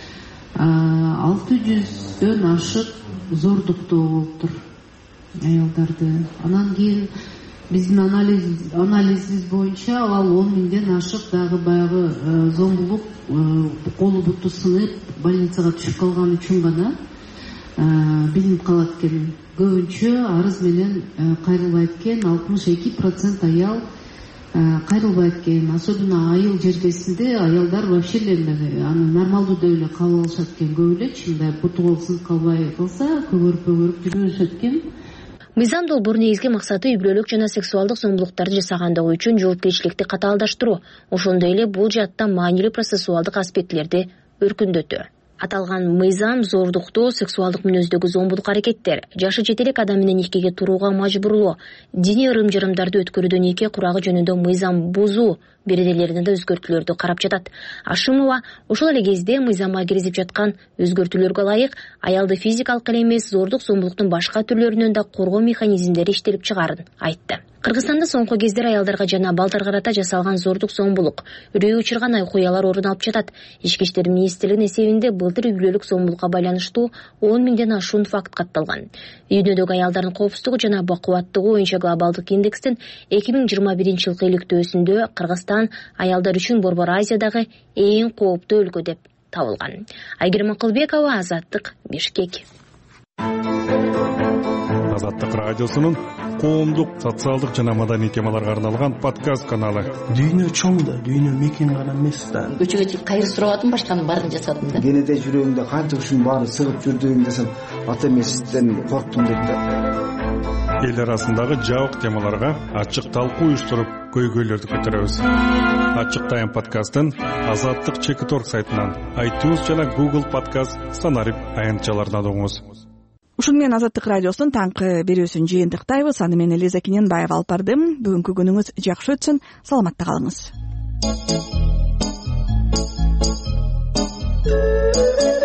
600дөн ашык зордуктоо болуптур аялдарды. Анан кийин биздин анализибиз боюнча ал 10 миңден ашык дагы баягы зомбулук колу буту сынып больницага түшүп калган үчүн гана билинип калат экен. Көбүнчө арыз менен кайрылбайт экен. 62% аял кайрылбайт экен. Особенно айыл жергесинде аялдар вообще аны нормалдуу деп эле кабыл алышат экен. Көп эле мындай буту кол сынып калбай калса көгөрүп жүрүшөт экен. Мыйзам долбоорунун негизги максаты үй бүлөлүк жана сексуалдык зомбулуктарды жасагандыгы үчүн жоопкерчиликти катаалдаштыруу, ошондой эле бул жаатта маанилүү процессуалдык аспектилерди өркүндөтүү. Аталган мыйзам зордуктоо, сексуалдык мүнөздөгү зомбулук аракеттер, жашы жете элек адам менен никеге турууга мажбурлоо, диний ырым-жырымдарды өткөрүүдө нике курагы жөнүндө мыйзам бузуу беренелерине да өзгөртүүлөрдү карап жатат. Ашимова ошол эле кезде мыйзамга киргизип жаткан өзгөртүүлөргө ылайык аялды физикалык эле эмес, зордук зомбулуктун башка түрлөрүнөн да коргоо механизмдери иштелип чыгаарын айтты. Кыргызстанда соңку кездер аялдарга жана балдарга карата жасалган зордук зомбулук, үрөй учурган окуялар орун алып жатат. Ички иштер министрлигинин эсебинде былтыр үй бүлөлүк зомбулукка байланыштуу 10 миңден ашуун факт катталган. Үй бүлөдөгү аялдардын коопсуздугу жана бакубаттыгы боюнча глобалдык индекстин 2021 жылкы иликтөөсүндө Кыргызстан аялдар үчүн Борбор Азиядагы эң кооптуу өлкө деп табылган. Айгерим Акылбекова, Азаттык, Бишкек. Азаттык радиосунун коомдук, социалдык жана маданий темаларга арналган подкаст каналы. Дүйнө чоң да, дүйнө мекен гана эмес да. Көчөгө чыгып кайыр сурабадым, башканын баарын жасадым да. Кенеде жүрөгүмдө канча ушунун баары сыгып жүрдүм десем, ата эмесизден корктум деп да. Эл арасындагы жабык темаларга ачык талкуу уюштуруп, көйгөйлөрдү көтөрөбүз. Ачык тайм подкастын Азаттык Чекиторг сайтынан, iTunes жана Google подкаст санарип аянтчаларынан угуңуз. Ушуну менен Азаттык радиосунун таңкы берүүсүн жыйынтыктайбыз. Аны мен Элиза Кененбаева алып бардым. Бүгүнкү күнүңүз жакшы өтсүн. Саламатта калыңыз.